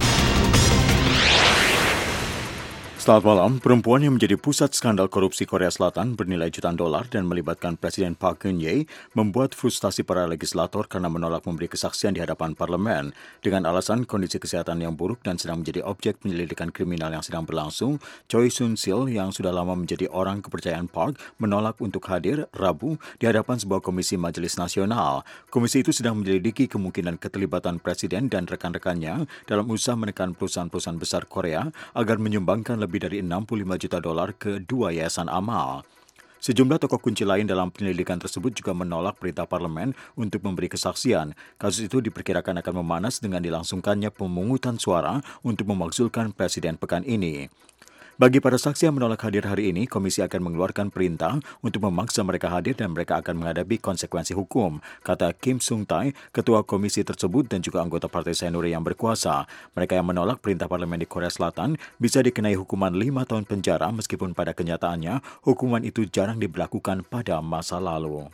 Selamat malam. Perempuan yang menjadi pusat skandal korupsi Korea Selatan bernilai jutaan dolar dan melibatkan Presiden Park Geun-hye membuat frustasi para legislator karena menolak memberi kesaksian di hadapan parlemen. Dengan alasan kondisi kesehatan yang buruk dan sedang menjadi objek penyelidikan kriminal yang sedang berlangsung, Choi Soon-sil yang sudah lama menjadi orang kepercayaan Park menolak untuk hadir Rabu di hadapan sebuah komisi Majelis Nasional. Komisi itu sedang menyelidiki kemungkinan keterlibatan Presiden dan rekan-rekannya dalam usaha menekan perusahaan-perusahaan besar Korea agar menyumbangkan lebih dari enam puluh lima juta dolar ke dua yayasan amal. Sejumlah tokoh kunci lain dalam penyelidikan tersebut juga menolak perintah parlemen untuk memberi kesaksian. Kasus itu diperkirakan akan memanas dengan dilangsungkannya pemungutan suara untuk memakzulkan presiden pekan ini. Bagi para saksi yang menolak hadir hari ini, komisi akan mengeluarkan perintah untuk memaksa mereka hadir dan mereka akan menghadapi konsekuensi hukum, kata Kim Sung-tae, ketua komisi tersebut dan juga anggota partai senior yang berkuasa. Mereka yang menolak perintah parlemen di Korea Selatan bisa dikenai hukuman lima tahun penjara meskipun pada kenyataannya hukuman itu jarang diberlakukan pada masa lalu.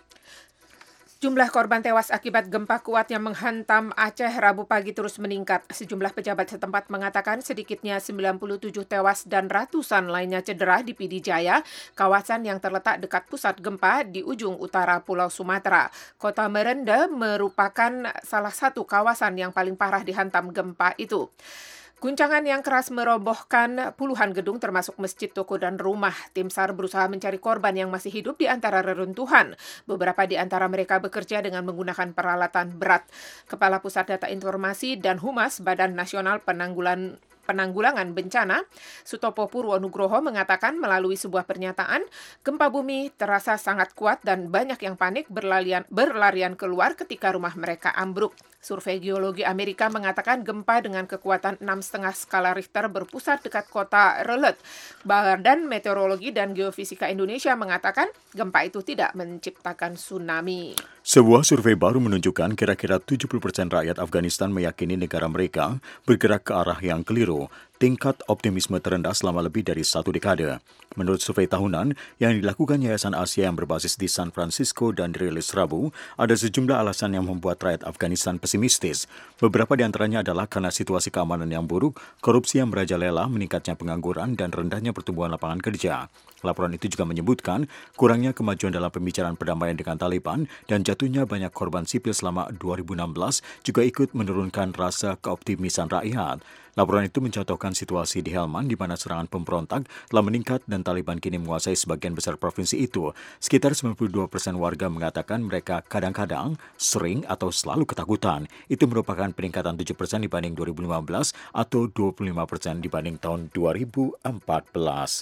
Jumlah korban tewas akibat gempa kuat yang menghantam Aceh Rabu pagi terus meningkat. Sejumlah pejabat setempat mengatakan sedikitnya sembilan puluh tujuh tewas dan ratusan lainnya cedera di P D Jaya, kawasan yang terletak dekat pusat gempa di ujung utara Pulau Sumatera. Kota Merenda merupakan salah satu kawasan yang paling parah dihantam gempa itu. Guncangan yang keras merobohkan puluhan gedung termasuk masjid, toko, dan rumah. Tim SAR berusaha mencari korban yang masih hidup di antara reruntuhan. Beberapa di antara mereka bekerja dengan menggunakan peralatan berat. Kepala Pusat Data Informasi dan Humas Badan Nasional Penanggulan Penanggulangan Bencana, Sutopo Purwonugroho mengatakan melalui sebuah pernyataan, gempa bumi terasa sangat kuat dan banyak yang panik berlarian, berlarian keluar ketika rumah mereka ambruk. Survei Geologi Amerika mengatakan gempa dengan kekuatan enam koma lima skala Richter berpusat dekat kota Relet. Badan Meteorologi dan Geofisika Indonesia mengatakan gempa itu tidak menciptakan tsunami. Sebuah survei baru menunjukkan kira-kira tujuh puluh persen rakyat Afghanistan meyakini negara mereka bergerak ke arah yang keliru. Tingkat optimisme terendah selama lebih dari satu dekade. Menurut survei tahunan yang dilakukan Yayasan Asia yang berbasis di San Francisco dan dirilis Rabu, ada sejumlah alasan yang membuat rakyat Afghanistan pesimistis. Beberapa di antaranya adalah karena situasi keamanan yang buruk, korupsi yang merajalela, meningkatnya pengangguran, dan rendahnya pertumbuhan lapangan kerja. Laporan itu juga menyebutkan kurangnya kemajuan dalam pembicaraan perdamaian dengan Taliban dan jatuhnya banyak korban sipil selama dua ribu enam belas juga ikut menurunkan rasa keoptimisan rakyat. Laporan itu mencontohkan situasi di Helmand di mana serangan pemberontak telah meningkat dan Taliban kini menguasai sebagian besar provinsi itu. Sekitar sembilan puluh dua persen warga mengatakan mereka kadang-kadang, sering, atau selalu ketakutan. Itu merupakan peningkatan tujuh persen dibanding dua ribu lima belas atau dua puluh lima persen dibanding tahun dua ribu empat belas.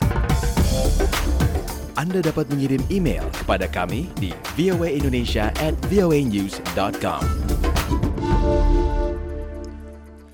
Anda dapat mengirim email kepada kami di voaindonesia at voanews dot com.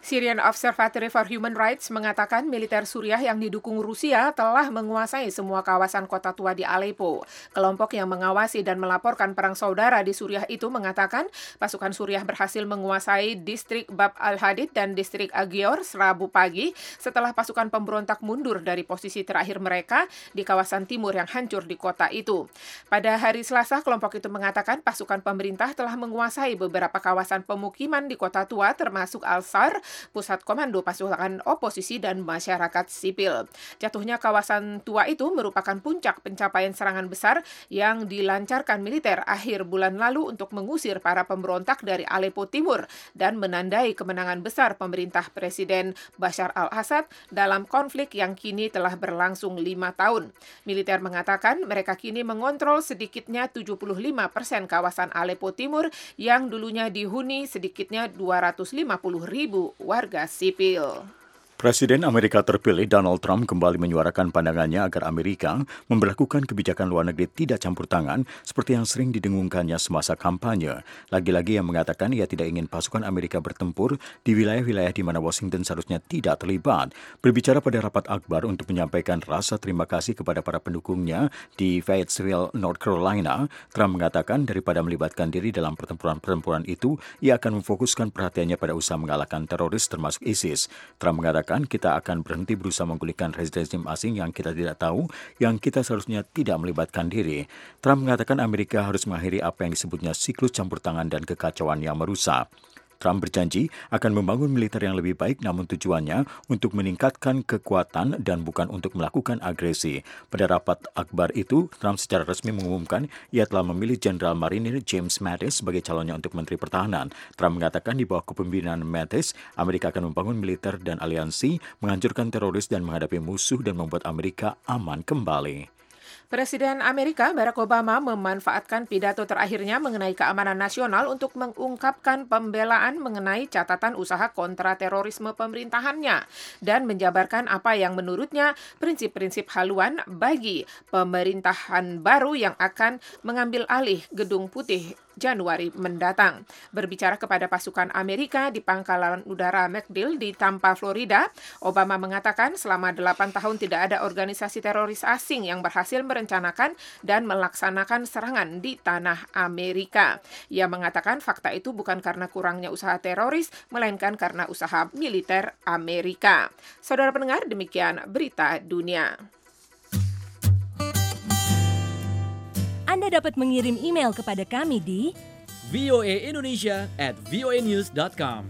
Syrian Observatory for Human Rights mengatakan militer Suriah yang didukung Rusia telah menguasai semua kawasan kota tua di Aleppo. Kelompok yang mengawasi dan melaporkan perang saudara di Suriah itu mengatakan pasukan Suriah berhasil menguasai distrik Bab al-Hadid dan distrik Agior Rabu pagi setelah pasukan pemberontak mundur dari posisi terakhir mereka di kawasan timur yang hancur di kota itu. Pada hari Selasa, kelompok itu mengatakan pasukan pemerintah telah menguasai beberapa kawasan pemukiman di kota tua termasuk Al-Sar, pusat komando pasukan oposisi dan masyarakat sipil. Jatuhnya kawasan tua itu merupakan puncak pencapaian serangan besar yang dilancarkan militer akhir bulan lalu untuk mengusir para pemberontak dari Aleppo Timur dan menandai kemenangan besar pemerintah Presiden Bashar al-Assad dalam konflik yang kini telah berlangsung lima tahun. Militer mengatakan mereka kini mengontrol sedikitnya tujuh puluh lima persen kawasan Aleppo Timur yang dulunya dihuni sedikitnya dua ratus lima puluh ribu warga sipil. Presiden Amerika terpilih Donald Trump kembali menyuarakan pandangannya agar Amerika memberlakukan kebijakan luar negeri tidak campur tangan seperti yang sering didengungkannya semasa kampanye. Lagi-lagi yang mengatakan ia tidak ingin pasukan Amerika bertempur di wilayah-wilayah di mana Washington seharusnya tidak terlibat. Berbicara pada rapat akbar untuk menyampaikan rasa terima kasih kepada para pendukungnya di Fayetteville, North Carolina, Trump mengatakan daripada melibatkan diri dalam pertempuran-pertempuran itu, ia akan memfokuskan perhatiannya pada usaha mengalahkan teroris termasuk ISIS. Trump mengatakan kita akan berhenti berusaha menggulingkan rezim asing yang kita tidak tahu, yang kita seharusnya tidak melibatkan diri. Trump mengatakan Amerika harus mengakhiri apa yang disebutnya siklus campur tangan dan kekacauan yang merusak. Trump berjanji akan membangun militer yang lebih baik namun tujuannya untuk meningkatkan kekuatan dan bukan untuk melakukan agresi. Pada rapat akbar itu, Trump secara resmi mengumumkan ia telah memilih Jenderal Marinir James Mattis sebagai calonnya untuk Menteri Pertahanan. Trump mengatakan di bawah kepemimpinan Mattis, Amerika akan membangun militer dan aliansi, menghancurkan teroris dan menghadapi musuh dan membuat Amerika aman kembali. Presiden Amerika Barack Obama memanfaatkan pidato terakhirnya mengenai keamanan nasional untuk mengungkapkan pembelaan mengenai catatan usaha kontra terorisme pemerintahannya dan menjabarkan apa yang menurutnya prinsip-prinsip haluan bagi pemerintahan baru yang akan mengambil alih Gedung Putih Januari mendatang. Berbicara kepada pasukan Amerika di Pangkalan Udara MacDill di Tampa, Florida, Obama mengatakan selama delapan tahun tidak ada organisasi teroris asing yang berhasil merencanakan dan melaksanakan serangan di tanah Amerika. Ia mengatakan fakta itu bukan karena kurangnya usaha teroris, melainkan karena usaha militer Amerika. Saudara pendengar, demikian berita dunia. Anda dapat mengirim email kepada kami di voaindonesia at voanews dot com.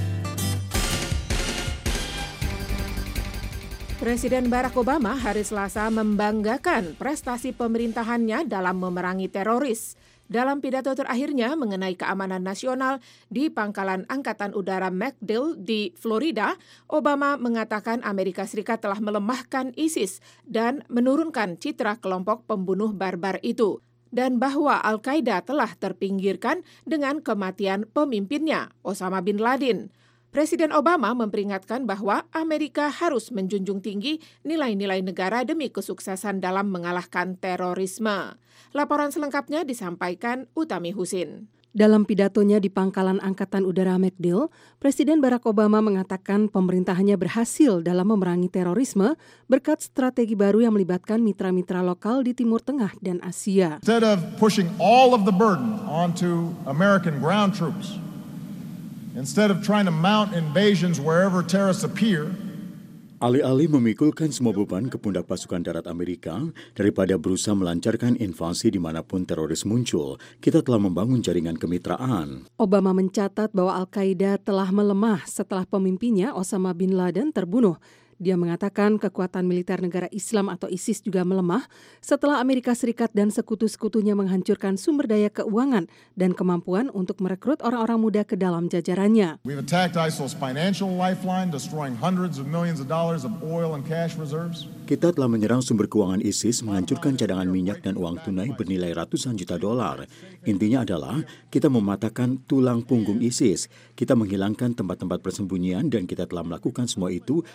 Presiden Barack Obama hari Selasa membanggakan prestasi pemerintahannya dalam memerangi teroris. Dalam pidato terakhirnya mengenai keamanan nasional di Pangkalan Angkatan Udara MacDill di Florida, Obama mengatakan Amerika Serikat telah melemahkan ISIS dan menurunkan citra kelompok pembunuh barbar itu, dan bahwa Al-Qaeda telah terpinggirkan dengan kematian pemimpinnya, Osama bin Laden. Presiden Obama memperingatkan bahwa Amerika harus menjunjung tinggi nilai-nilai negara demi kesuksesan dalam mengalahkan terorisme. Laporan selengkapnya disampaikan Utami Husin. Dalam pidatonya di Pangkalan Angkatan Udara MacDill, Presiden Barack Obama mengatakan pemerintahannya berhasil dalam memerangi terorisme berkat strategi baru yang melibatkan mitra-mitra lokal di Timur Tengah dan Asia. Instead of pushing all of the burden onto American ground troops, instead of trying to mount invasions wherever terrorists appear, alih-alih memikulkan semua beban ke pundak pasukan darat Amerika, daripada berusaha melancarkan invasi dimanapun teroris muncul, kita telah membangun jaringan kemitraan. Obama mencatat bahwa Al-Qaeda telah melemah setelah pemimpinnya Osama bin Laden terbunuh. Dia mengatakan kekuatan militer negara Islam atau ISIS juga melemah setelah Amerika Serikat dan sekutu-sekutunya menghancurkan sumber daya keuangan dan kemampuan untuk merekrut orang-orang muda ke dalam jajarannya. We've attacked I S I L's financial lifeline, destroying hundreds of millions of dollars of oil and cash reserves. Kita telah menyerang sumber keuangan ISIS, menghancurkan cadangan minyak dan uang tunai bernilai ratusan juta dolar. Intinya adalah kita mematahkan tulang punggung ISIS. Kita menghilangkan tempat-tempat persembunyian dan kita telah melakukan semua itu dengan biaya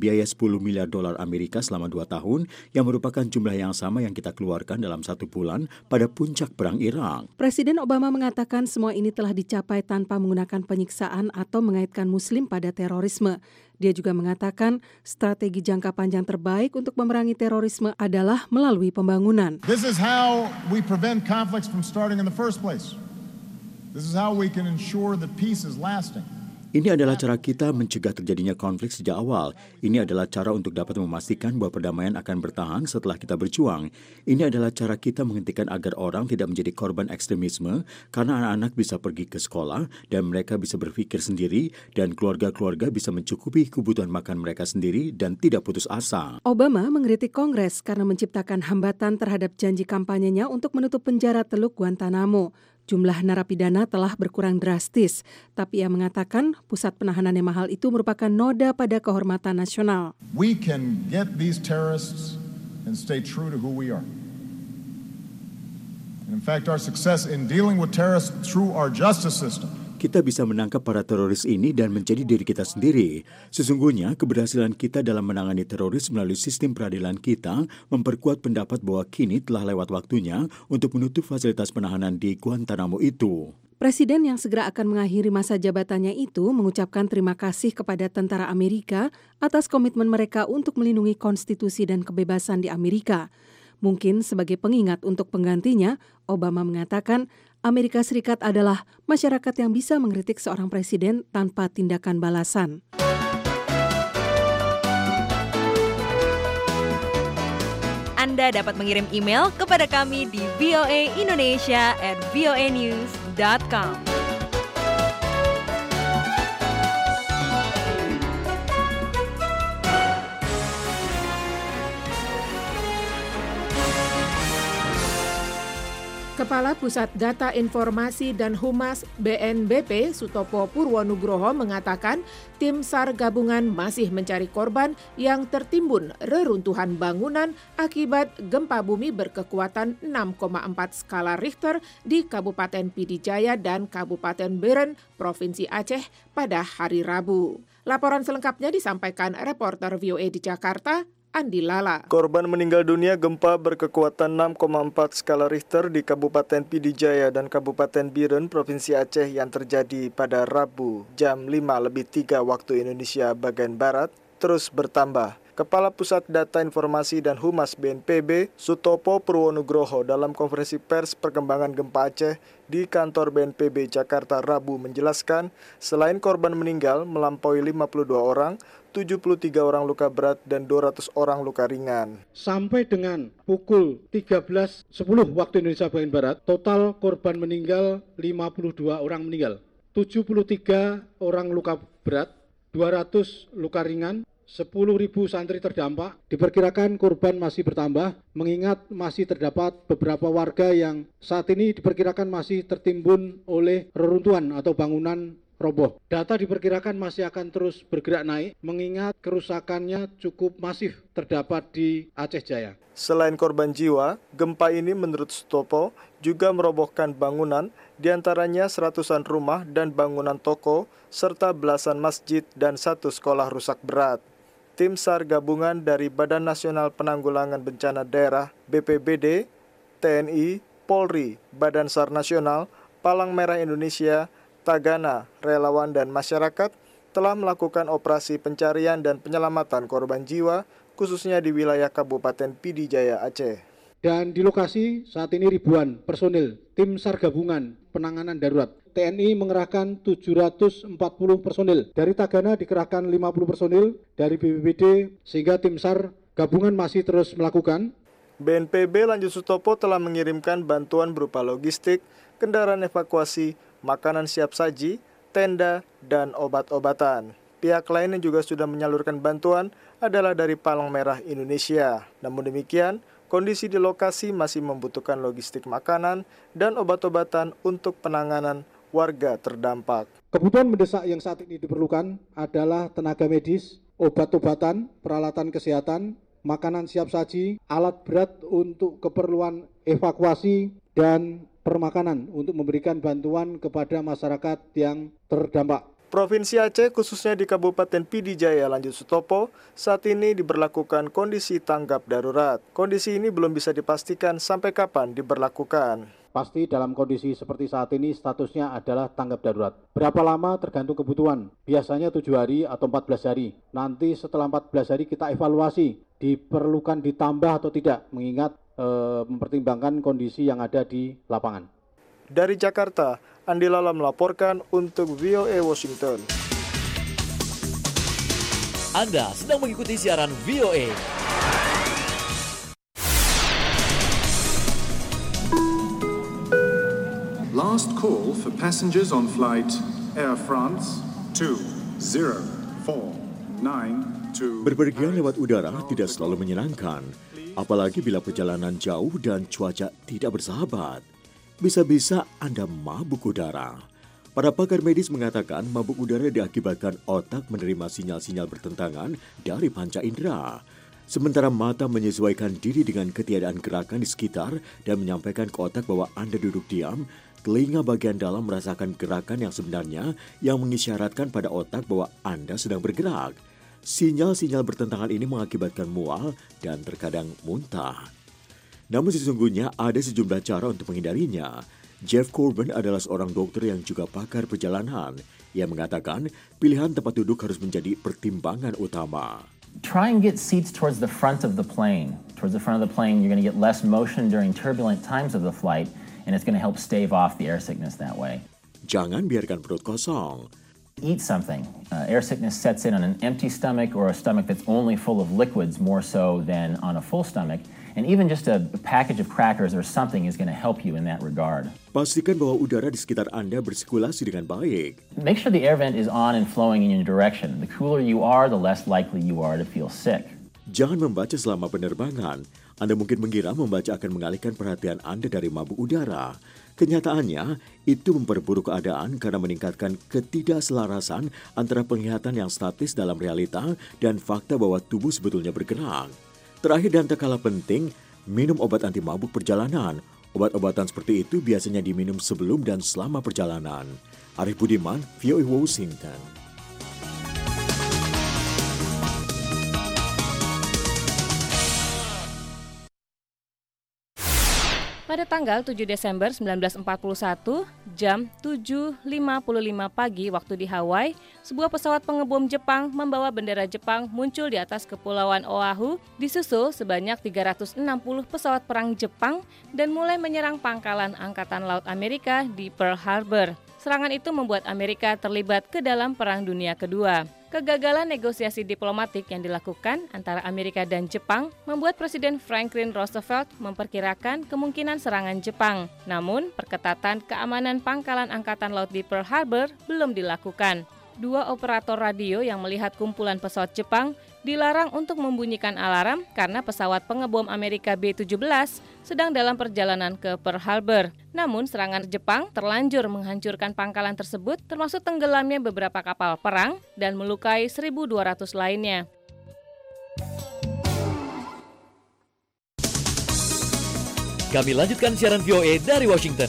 biaya sepuluh miliar dolar Amerika selama dua tahun, yang merupakan jumlah yang sama yang kita keluarkan dalam satu bulan pada puncak perang Irak. Presiden Obama mengatakan semua ini telah dicapai tanpa menggunakan penyiksaan atau mengaitkan Muslim pada terorisme. Dia juga mengatakan strategi jangka panjang terbaik untuk memerangi terorisme adalah melalui pembangunan. This is how we prevent conflicts from starting in the first place. This is how we can ensure that peace is lasting. Ini adalah cara kita mencegah terjadinya konflik sejak awal. Ini adalah cara untuk dapat memastikan bahwa perdamaian akan bertahan setelah kita berjuang. Ini adalah cara kita menghentikan agar orang tidak menjadi korban ekstremisme, karena anak-anak bisa pergi ke sekolah dan mereka bisa berpikir sendiri, dan keluarga-keluarga bisa mencukupi kebutuhan makan mereka sendiri dan tidak putus asa. Obama mengkritik Kongres karena menciptakan hambatan terhadap janji kampanyenya untuk menutup penjara Teluk Guantanamo. Jumlah narapidana telah berkurang drastis, tapi ia mengatakan pusat penahanan yang mahal itu merupakan noda pada kehormatan nasional. We can get these terrorists and stay true to who we are. And in fact, our success in dealing with terrorists through our justice system. Kita bisa menangkap para teroris ini dan menjadi diri kita sendiri. Sesungguhnya, keberhasilan kita dalam menangani teroris melalui sistem peradilan kita memperkuat pendapat bahwa kini telah lewat waktunya untuk menutup fasilitas penahanan di Guantanamo itu. Presiden yang segera akan mengakhiri masa jabatannya itu mengucapkan terima kasih kepada tentara Amerika atas komitmen mereka untuk melindungi konstitusi dan kebebasan di Amerika. Mungkin sebagai pengingat untuk penggantinya, Obama mengatakan Amerika Serikat adalah masyarakat yang bisa mengkritik seorang presiden tanpa tindakan balasan. Anda dapat mengirim email kepada kami di v o a indonesia at v o a news dot com. Kepala Pusat Data Informasi dan Humas B N B P, Sutopo Purwonugroho, mengatakan tim SAR gabungan masih mencari korban yang tertimbun reruntuhan bangunan akibat gempa bumi berkekuatan enam koma empat skala Richter di Kabupaten Pidijaya dan Kabupaten Beren, Provinsi Aceh pada hari Rabu. Laporan selengkapnya disampaikan reporter V O A di Jakarta, Andi Lala. Korban meninggal dunia gempa berkekuatan enam koma empat skala Richter di Kabupaten Pidijaya dan Kabupaten Biren, Provinsi Aceh yang terjadi pada Rabu jam lima lebih tiga waktu Indonesia bagian Barat terus bertambah. Kepala Pusat Data Informasi dan Humas B N P B, Sutopo Purwonugroho, dalam konferensi pers perkembangan gempa Aceh di kantor B N P B Jakarta Rabu menjelaskan, selain korban meninggal melampaui lima puluh dua orang, tujuh puluh tiga orang luka berat dan dua ratus orang luka ringan. Sampai dengan pukul tiga belas sepuluh waktu Indonesia bagian Barat, total korban meninggal lima puluh dua orang meninggal, tujuh puluh tiga orang luka berat, dua ratus luka ringan, sepuluh ribu santri terdampak. Diperkirakan korban masih bertambah, mengingat masih terdapat beberapa warga yang saat ini diperkirakan masih tertimbun oleh reruntuhan atau bangunan roboh. Data diperkirakan masih akan terus bergerak naik, mengingat kerusakannya cukup masif terdapat di Aceh Jaya. Selain korban jiwa, gempa ini menurut Sutopo juga merobohkan bangunan, diantaranya seratusan rumah dan bangunan toko, serta belasan masjid dan satu sekolah rusak berat. Tim SAR gabungan dari Badan Nasional Penanggulangan Bencana Daerah B P B D, T N I, Polri, Badan SAR Nasional, Palang Merah Indonesia, Tagana, relawan dan masyarakat telah melakukan operasi pencarian dan penyelamatan korban jiwa, khususnya di wilayah Kabupaten Pidijaya Aceh. Dan di lokasi saat ini ribuan personil tim SAR gabungan penanganan darurat. T N I mengerahkan tujuh ratus empat puluh personil. Dari Tagana dikerahkan lima puluh personil, dari B P B D sehingga tim SAR gabungan masih terus melakukan. B N P B lanjut Sutopo telah mengirimkan bantuan berupa logistik, kendaraan evakuasi, makanan siap saji, tenda, dan obat-obatan. Pihak lain yang juga sudah menyalurkan bantuan adalah dari Palang Merah Indonesia. Namun demikian, kondisi di lokasi masih membutuhkan logistik makanan dan obat-obatan untuk penanganan warga terdampak. Kebutuhan mendesak yang saat ini diperlukan adalah tenaga medis, obat-obatan, peralatan kesehatan, makanan siap saji, alat berat untuk keperluan evakuasi, dan permakanan untuk memberikan bantuan kepada masyarakat yang terdampak. Provinsi Aceh, khususnya di Kabupaten Pidi Jaya Lanjut Sutopo, saat ini diberlakukan kondisi tanggap darurat. Kondisi ini belum bisa dipastikan sampai kapan diberlakukan. Pasti dalam kondisi seperti saat ini statusnya adalah tanggap darurat. Berapa lama tergantung kebutuhan, biasanya tujuh hari atau empat belas hari. Nanti setelah empat belas hari kita evaluasi, diperlukan ditambah atau tidak, mengingat e, mempertimbangkan kondisi yang ada di lapangan. Dari Jakarta, Andi Lala melaporkan untuk V O A Washington. Anda sedang mengikuti siaran V O A. Last call for passengers on flight Air France two zero four nine two. Berpergian lewat udara tidak selalu menyenangkan, apalagi bila perjalanan jauh dan cuaca tidak bersahabat. Bisa-bisa Anda mabuk udara. Para pakar medis mengatakan mabuk udara diakibatkan otak menerima sinyal-sinyal bertentangan dari panca indera. Sementara mata menyesuaikan diri dengan ketiadaan gerakan di sekitar dan menyampaikan ke otak bahwa Anda duduk diam, telinga bagian dalam merasakan gerakan yang sebenarnya yang mengisyaratkan pada otak bahwa Anda sedang bergerak. Sinyal-sinyal bertentangan ini mengakibatkan mual dan terkadang muntah. Namun sesungguhnya ada sejumlah cara untuk menghindarinya. Jeff Corbin adalah seorang dokter yang juga pakar perjalanan. Ia mengatakan pilihan tempat duduk harus menjadi pertimbangan utama. Try and get seats towards the front of the plane. Towards the front of the plane, you're going to get less motion during turbulent times of the flight, and it's going to help stave off the air sickness that way. Jangan biarkan perut kosong. Eat something. Uh, air sickness sets in on an empty stomach or a stomach that's only full of liquids more so than on a full stomach. And even just a package of crackers or something is going to help you in that regard. Pastikan bahwa udara di sekitar Anda bersirkulasi dengan baik. Make sure the air vent is on and flowing in your direction. The cooler you are, the less likely you are to feel sick. Jangan membaca selama penerbangan. Anda mungkin mengira membaca akan mengalihkan perhatian Anda dari mabuk udara. Kenyataannya, itu memperburuk keadaan karena meningkatkan ketidakselarasan antara penglihatan yang statis dalam realita dan fakta bahwa tubuh sebetulnya bergerak. Terakhir dan tak kalah penting, minum obat anti mabuk perjalanan. Obat-obatan seperti itu biasanya diminum sebelum dan selama perjalanan. Arif Budiman, V O A Washington. Pada tanggal tujuh Desember seribu sembilan ratus empat puluh satu, jam tujuh lima puluh lima pagi waktu di Hawaii, sebuah pesawat pengebom Jepang membawa bendera Jepang muncul di atas Kepulauan Oahu, disusul sebanyak tiga ratus enam puluh pesawat perang Jepang dan mulai menyerang pangkalan Angkatan Laut Amerika di Pearl Harbor. Serangan itu membuat Amerika terlibat ke dalam Perang Dunia Kedua. Kegagalan negosiasi diplomatik yang dilakukan antara Amerika dan Jepang membuat Presiden Franklin Roosevelt memperkirakan kemungkinan serangan Jepang. Namun, perketatan keamanan pangkalan Angkatan Laut di Pearl Harbor belum dilakukan. Dua operator radio yang melihat kumpulan pesawat Jepang dilarang untuk membunyikan alarm karena pesawat pengebom Amerika B tujuh belas sedang dalam perjalanan ke Pearl Harbor. Namun serangan Jepang terlanjur menghancurkan pangkalan tersebut termasuk tenggelamnya beberapa kapal perang dan melukai seribu dua ratus lainnya. Kami lanjutkan siaran V O A dari Washington.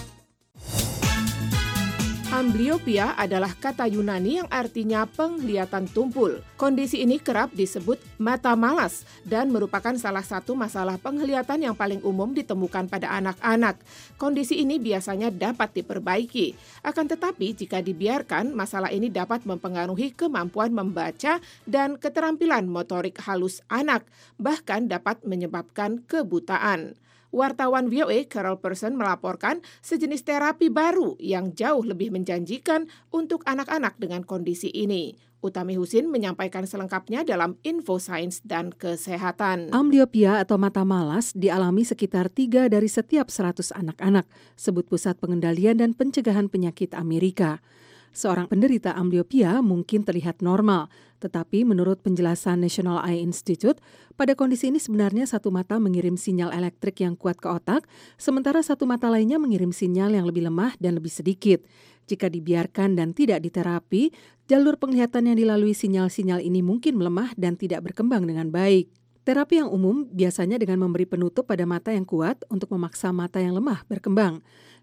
Amblyopia adalah kata Yunani yang artinya penglihatan tumpul. Kondisi ini kerap disebut mata malas dan merupakan salah satu masalah penglihatan yang paling umum ditemukan pada anak-anak. Kondisi ini biasanya dapat diperbaiki. Akan tetapi jika dibiarkan, masalah ini dapat mempengaruhi kemampuan membaca dan keterampilan motorik halus anak, bahkan dapat menyebabkan kebutaan. Wartawan V O A Carol Person melaporkan sejenis terapi baru yang jauh lebih menjanjikan untuk anak-anak dengan kondisi ini. Utami Husin menyampaikan selengkapnya dalam Info Sains dan Kesehatan. Amblyopia atau mata malas dialami sekitar tiga dari setiap seratus anak-anak, sebut Pusat Pengendalian dan Pencegahan Penyakit Amerika. Seorang penderita amblyopia mungkin terlihat normal, tetapi menurut penjelasan National Eye Institute, pada kondisi ini sebenarnya satu mata mengirim sinyal elektrik yang kuat ke otak, sementara satu mata lainnya mengirim sinyal yang lebih lemah dan lebih sedikit. Jika dibiarkan dan tidak diterapi, jalur penglihatan yang dilalui sinyal-sinyal ini mungkin melemah dan tidak berkembang dengan baik. Terapi yang umum biasanya dengan memberi penutup pada mata yang kuat untuk memaksa mata yang lemah berkembang.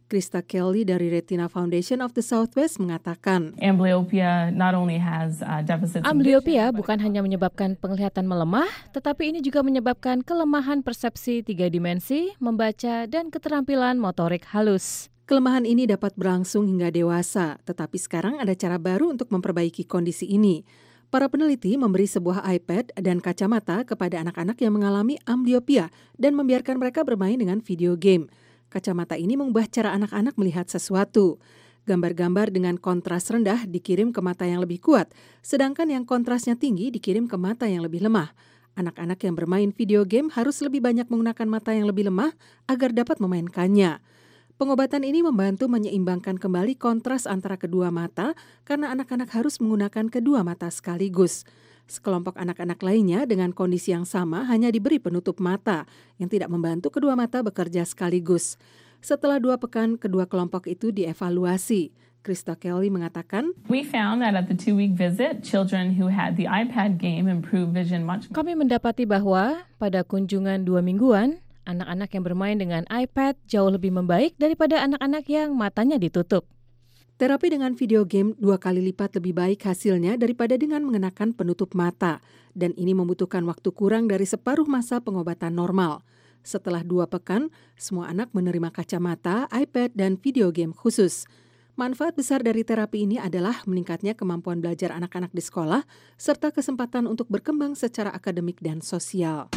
Krista Kelly dari Retina Foundation of the Southwest mengatakan, Amblyopia not only has uh, deficits in Amblyopia bukan hanya menyebabkan penglihatan melemah, tetapi ini juga menyebabkan kelemahan persepsi tiga dimensi, membaca, dan keterampilan motorik halus. Kelemahan ini dapat berlangsung hingga dewasa, tetapi sekarang ada cara baru untuk memperbaiki kondisi ini. Para peneliti memberi sebuah iPad dan kacamata kepada anak-anak yang mengalami amblyopia dan membiarkan mereka bermain dengan video game. Kacamata ini mengubah cara anak-anak melihat sesuatu. Gambar-gambar dengan kontras rendah dikirim ke mata yang lebih kuat, sedangkan yang kontrasnya tinggi dikirim ke mata yang lebih lemah. Anak-anak yang bermain video game harus lebih banyak menggunakan mata yang lebih lemah agar dapat memainkannya. Pengobatan ini membantu menyeimbangkan kembali kontras antara kedua mata karena anak-anak harus menggunakan kedua mata sekaligus. Sekelompok anak-anak lainnya dengan kondisi yang sama hanya diberi penutup mata yang tidak membantu kedua mata bekerja sekaligus. Setelah dua pekan, kedua kelompok itu dievaluasi. Krista Kelly mengatakan, We found that at the two-week visit, children who had the iPad game improved vision much. Kami mendapati bahwa pada kunjungan dua mingguan, anak-anak yang bermain dengan iPad jauh lebih membaik daripada anak-anak yang matanya ditutup. Terapi dengan video game dua kali lipat lebih baik hasilnya daripada dengan mengenakan penutup mata, dan ini membutuhkan waktu kurang dari separuh masa pengobatan normal. Setelah dua pekan, semua anak menerima kacamata, iPad, dan video game khusus. Manfaat besar dari terapi ini adalah meningkatnya kemampuan belajar anak-anak di sekolah, serta kesempatan untuk berkembang secara akademik dan sosial.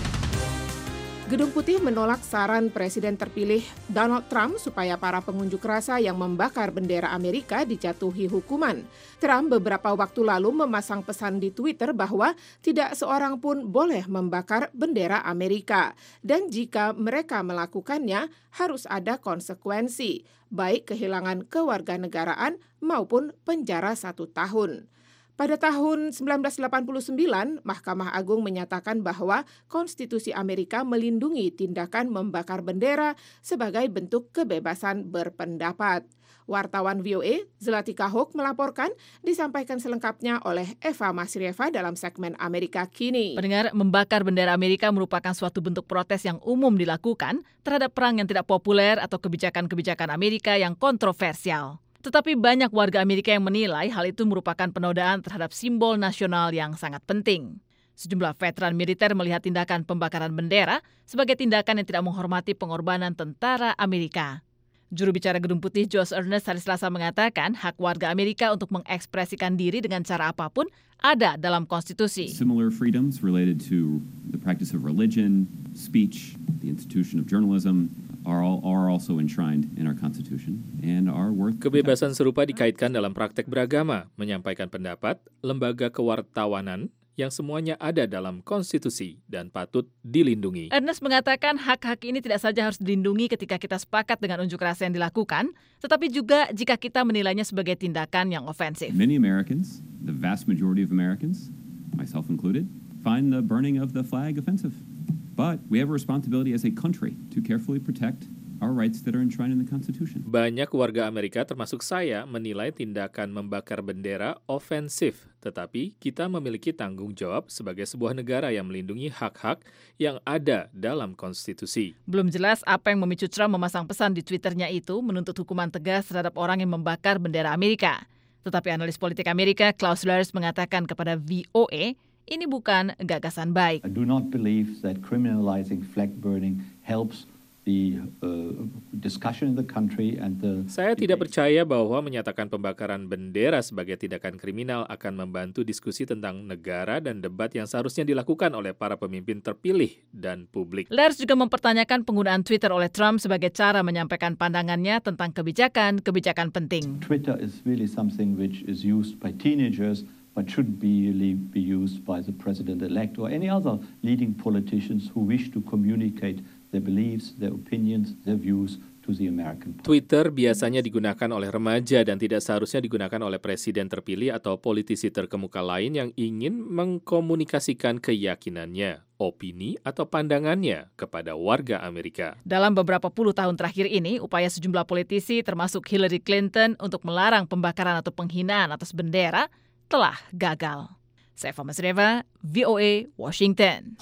Gedung Putih menolak saran Presiden terpilih Donald Trump supaya para pengunjuk rasa yang membakar bendera Amerika dijatuhi hukuman. Trump beberapa waktu lalu memasang pesan di Twitter bahwa tidak seorang pun boleh membakar bendera Amerika. Dan jika mereka melakukannya, harus ada konsekuensi, baik kehilangan kewarganegaraan maupun penjara satu tahun. Pada tahun sembilan belas delapan puluh sembilan, Mahkamah Agung menyatakan bahwa Konstitusi Amerika melindungi tindakan membakar bendera sebagai bentuk kebebasan berpendapat. Wartawan V O A, Zlatica Hoke melaporkan, disampaikan selengkapnya oleh Eva Masrieva dalam segmen Amerika Kini. Pendengar, membakar bendera Amerika merupakan suatu bentuk protes yang umum dilakukan terhadap perang yang tidak populer atau kebijakan-kebijakan Amerika yang kontroversial. Tetapi banyak warga Amerika yang menilai hal itu merupakan penodaan terhadap simbol nasional yang sangat penting. Sejumlah veteran militer melihat tindakan pembakaran bendera sebagai tindakan yang tidak menghormati pengorbanan tentara Amerika. Juru bicara Gedung Putih Josh Earnest hari Selasa mengatakan hak warga Amerika untuk mengekspresikan diri dengan cara apapun ada dalam konstitusi. Similar freedoms related to the practice of religion, speech, the institution of journalism, are all are also enshrined in our constitution and are worth. Kebebasan serupa dikaitkan dalam praktek beragama, menyampaikan pendapat, lembaga kewartawanan yang semuanya ada dalam konstitusi dan patut dilindungi. Ernest mengatakan hak-hak ini tidak saja harus dilindungi ketika kita sepakat dengan unjuk rasa yang dilakukan, tetapi juga jika kita menilainya sebagai tindakan yang ofensif. Many Americans, the vast majority of Americans, myself included, find the burning of the flag offensive. But we have a responsibility as a country to carefully protect our rights that are enshrined in the Constitution. Banyak warga Amerika termasuk saya menilai tindakan membakar bendera ofensif, tetapi kita memiliki tanggung jawab sebagai sebuah negara yang melindungi hak-hak yang ada dalam konstitusi. Belum jelas apa yang memicu Trump memasang pesan di Twitternya itu menuntut hukuman tegas terhadap orang yang membakar bendera Amerika. Tetapi analis politik Amerika Klaus Lers mengatakan kepada V O A, ini bukan gagasan baik. I do not believe that criminalizing flag burning helps the uh, discussion in the country and the Saya tidak percaya bahwa menyatakan pembakaran bendera sebagai tindakan kriminal akan membantu diskusi tentang negara dan debat yang seharusnya dilakukan oleh para pemimpin terpilih dan publik. Lers juga mempertanyakan penggunaan Twitter oleh Trump sebagai cara menyampaikan pandangannya tentang kebijakan-kebijakan penting. Twitter is really something which is used by teenagers but shouldn't be really be used by the president-elect or any other leading politicians who wish to communicate their beliefs, their opinions, their views to the American public. Twitter biasanya digunakan oleh remaja dan tidak seharusnya digunakan oleh presiden terpilih atau politisi terkemuka lain yang ingin mengkomunikasikan keyakinannya, opini, atau pandangannya kepada warga Amerika. Dalam beberapa puluh tahun terakhir ini, upaya sejumlah politisi termasuk Hillary Clinton untuk melarang pembakaran atau penghinaan atas bendera telah gagal. Saya Eva Masrieva, V O A, Washington.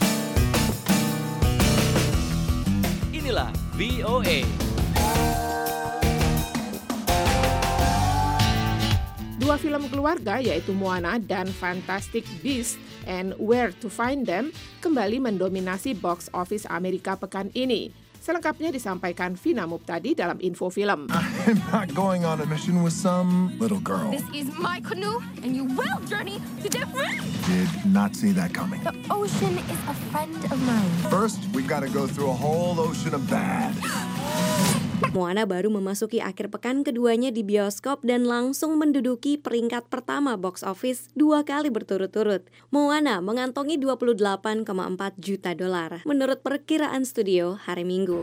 Inilah V O A. Dua film keluarga yaitu Moana dan Fantastic Beasts and Where to Find Them kembali mendominasi box office Amerika pekan ini. Selengkapnya disampaikan Vina Muptadi dalam info film. I'm not going on a mission with some little girl. This is my canoe, and you will journey to different. Did not see that coming. The ocean is a friend of mine. First, we've got to go through a whole ocean of bad. Moana baru memasuki akhir pekan keduanya di bioskop dan langsung menduduki peringkat pertama box office dua kali berturut-turut. Moana mengantongi dua puluh delapan koma empat juta dolar menurut perkiraan studio hari Minggu.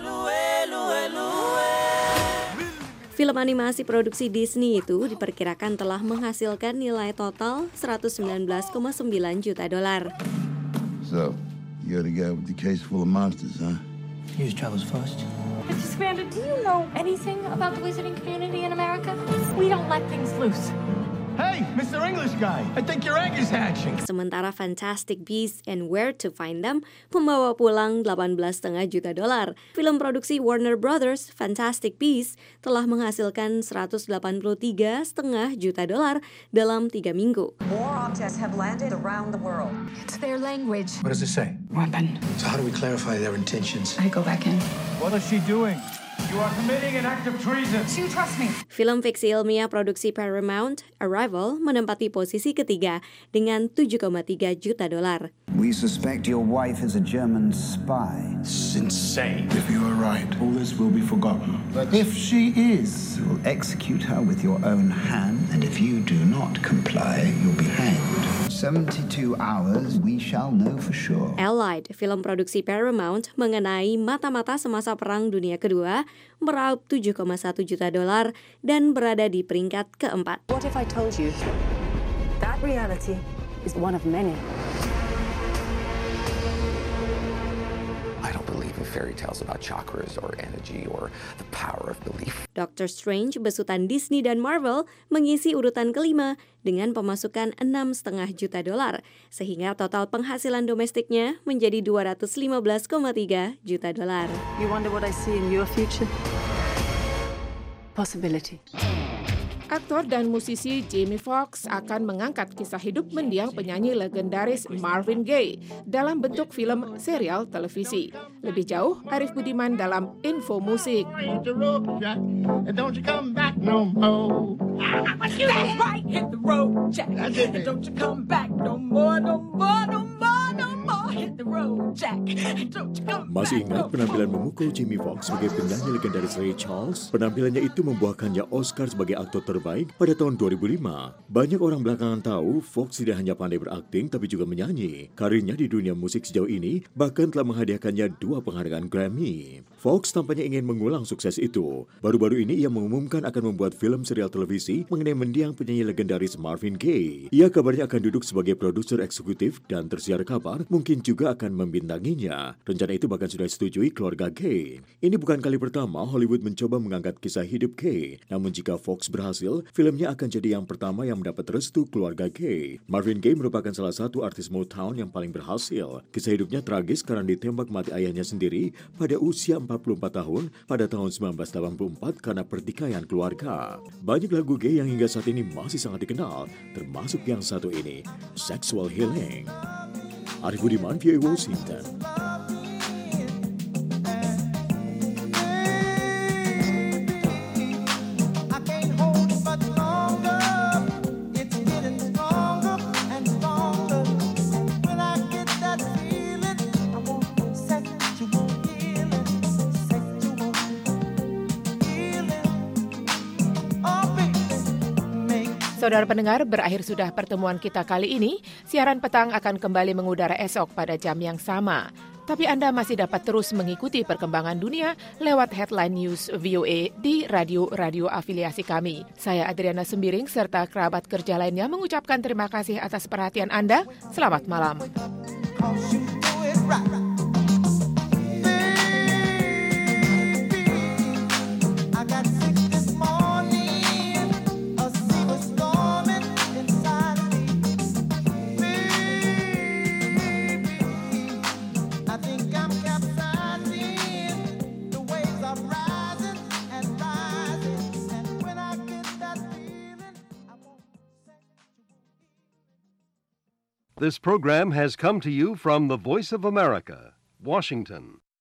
Film animasi produksi Disney itu diperkirakan telah menghasilkan nilai total seratus sembilan belas koma sembilan juta dolar. So, you're the guy with the case full of monsters, huh? Use travels first. Mister Scamander, do you know anything about the wizarding community in America? We don't let things loose. Hey, Mister English guy, I think your egg is hatching. Sementara Fantastic Beasts and Where to Find Them membawa pulang delapan belas koma lima juta dolar. Film produksi Warner Brothers, Fantastic Beasts, telah menghasilkan seratus delapan puluh tiga koma lima juta dolar dalam tiga minggu. More objects have landed around the world. It's their language. What does it say? Weapon. So how do we clarify their intentions? I go back in. What is she doing? You are committing an act of treason. You trust me. Film fiksi ilmiah produksi Paramount, Arrival, menempati posisi ketiga dengan tujuh koma tiga juta dolar. We suspect your wife is a German spy. It's insane. If you are right, All this will be forgotten. but if she is, You will execute her with your own hand, and if you do not comply, you'll be hanged. seventy-two hours, we shall know for sure. Allied, film produksi Paramount mengenai mata-mata semasa Perang Dunia Kedua, meraup tujuh koma satu juta dolar dan berada di peringkat keempat. What if I told you that reality is one of many? I don't believe in fairy tales about chakras or energy or the power of belief. Doctor Strange besutan Disney dan Marvel mengisi urutan kelima dengan pemasukan enam koma lima juta dolar, sehingga total penghasilan domestiknya menjadi dua ratus lima belas koma tiga juta dolar. You wonder what I see in your future? Possibility. Aktor dan musisi Jamie Foxx akan mengangkat kisah hidup mendiang penyanyi legendaris Marvin Gaye dalam bentuk film serial televisi. Lebih jauh, Arif Budiman dalam Info Musik. Don't you come back no more. That's right, hit the road, Jack. And don't you come back no more, no more, no more, no more. Hit the road, Jack. And don't you come back. Masih ingat penampilan memukul Jamie Foxx sebagai penyanyi legendaris Ray Charles? Penampilannya itu membuahkannya Oscar sebagai aktor terbaik pada tahun dua ribu lima. Banyak orang belakangan tahu Foxx tidak hanya pandai berakting tapi juga menyanyi. Karirnya di dunia musik sejauh ini bahkan telah menghadiahkannya dua penghargaan Grammy. Foxx tampaknya ingin mengulang sukses itu. Baru-baru ini ia mengumumkan akan membuat film serial televisi mengenai mendiang penyanyi legendaris Marvin Gaye. Ia kabarnya akan duduk sebagai produser eksekutif dan tersiar kabar mungkin juga akan membintanginya. Rencana itu bahkan sudah disetujui keluarga Gaye. Ini bukan kali pertama Hollywood mencoba mengangkat kisah hidup Gaye. Namun jika Foxx berhasil, filmnya akan jadi yang pertama yang mendapat restu keluarga Gaye. Marvin Gaye merupakan salah satu artis Motown yang paling berhasil. Kisah hidupnya tragis karena ditembak mati ayahnya sendiri pada usia empat puluh empat tahun pada tahun sembilan belas delapan puluh empat karena pertikaian keluarga. Banyak lagu Gaye yang hingga saat ini masih sangat dikenal, termasuk yang satu ini, Sexual Healing. Arif Budiman, V O A Washington. Saudara pendengar, berakhir sudah pertemuan kita kali ini. Siaran petang akan kembali mengudara esok pada jam yang sama. Tapi Anda masih dapat terus mengikuti perkembangan dunia lewat headline news V O A di radio-radio afiliasi kami. Saya Adriana Sembiring serta kerabat kerja lainnya mengucapkan terima kasih atas perhatian Anda. Selamat malam. This program has come to you from the Voice of America, Washington.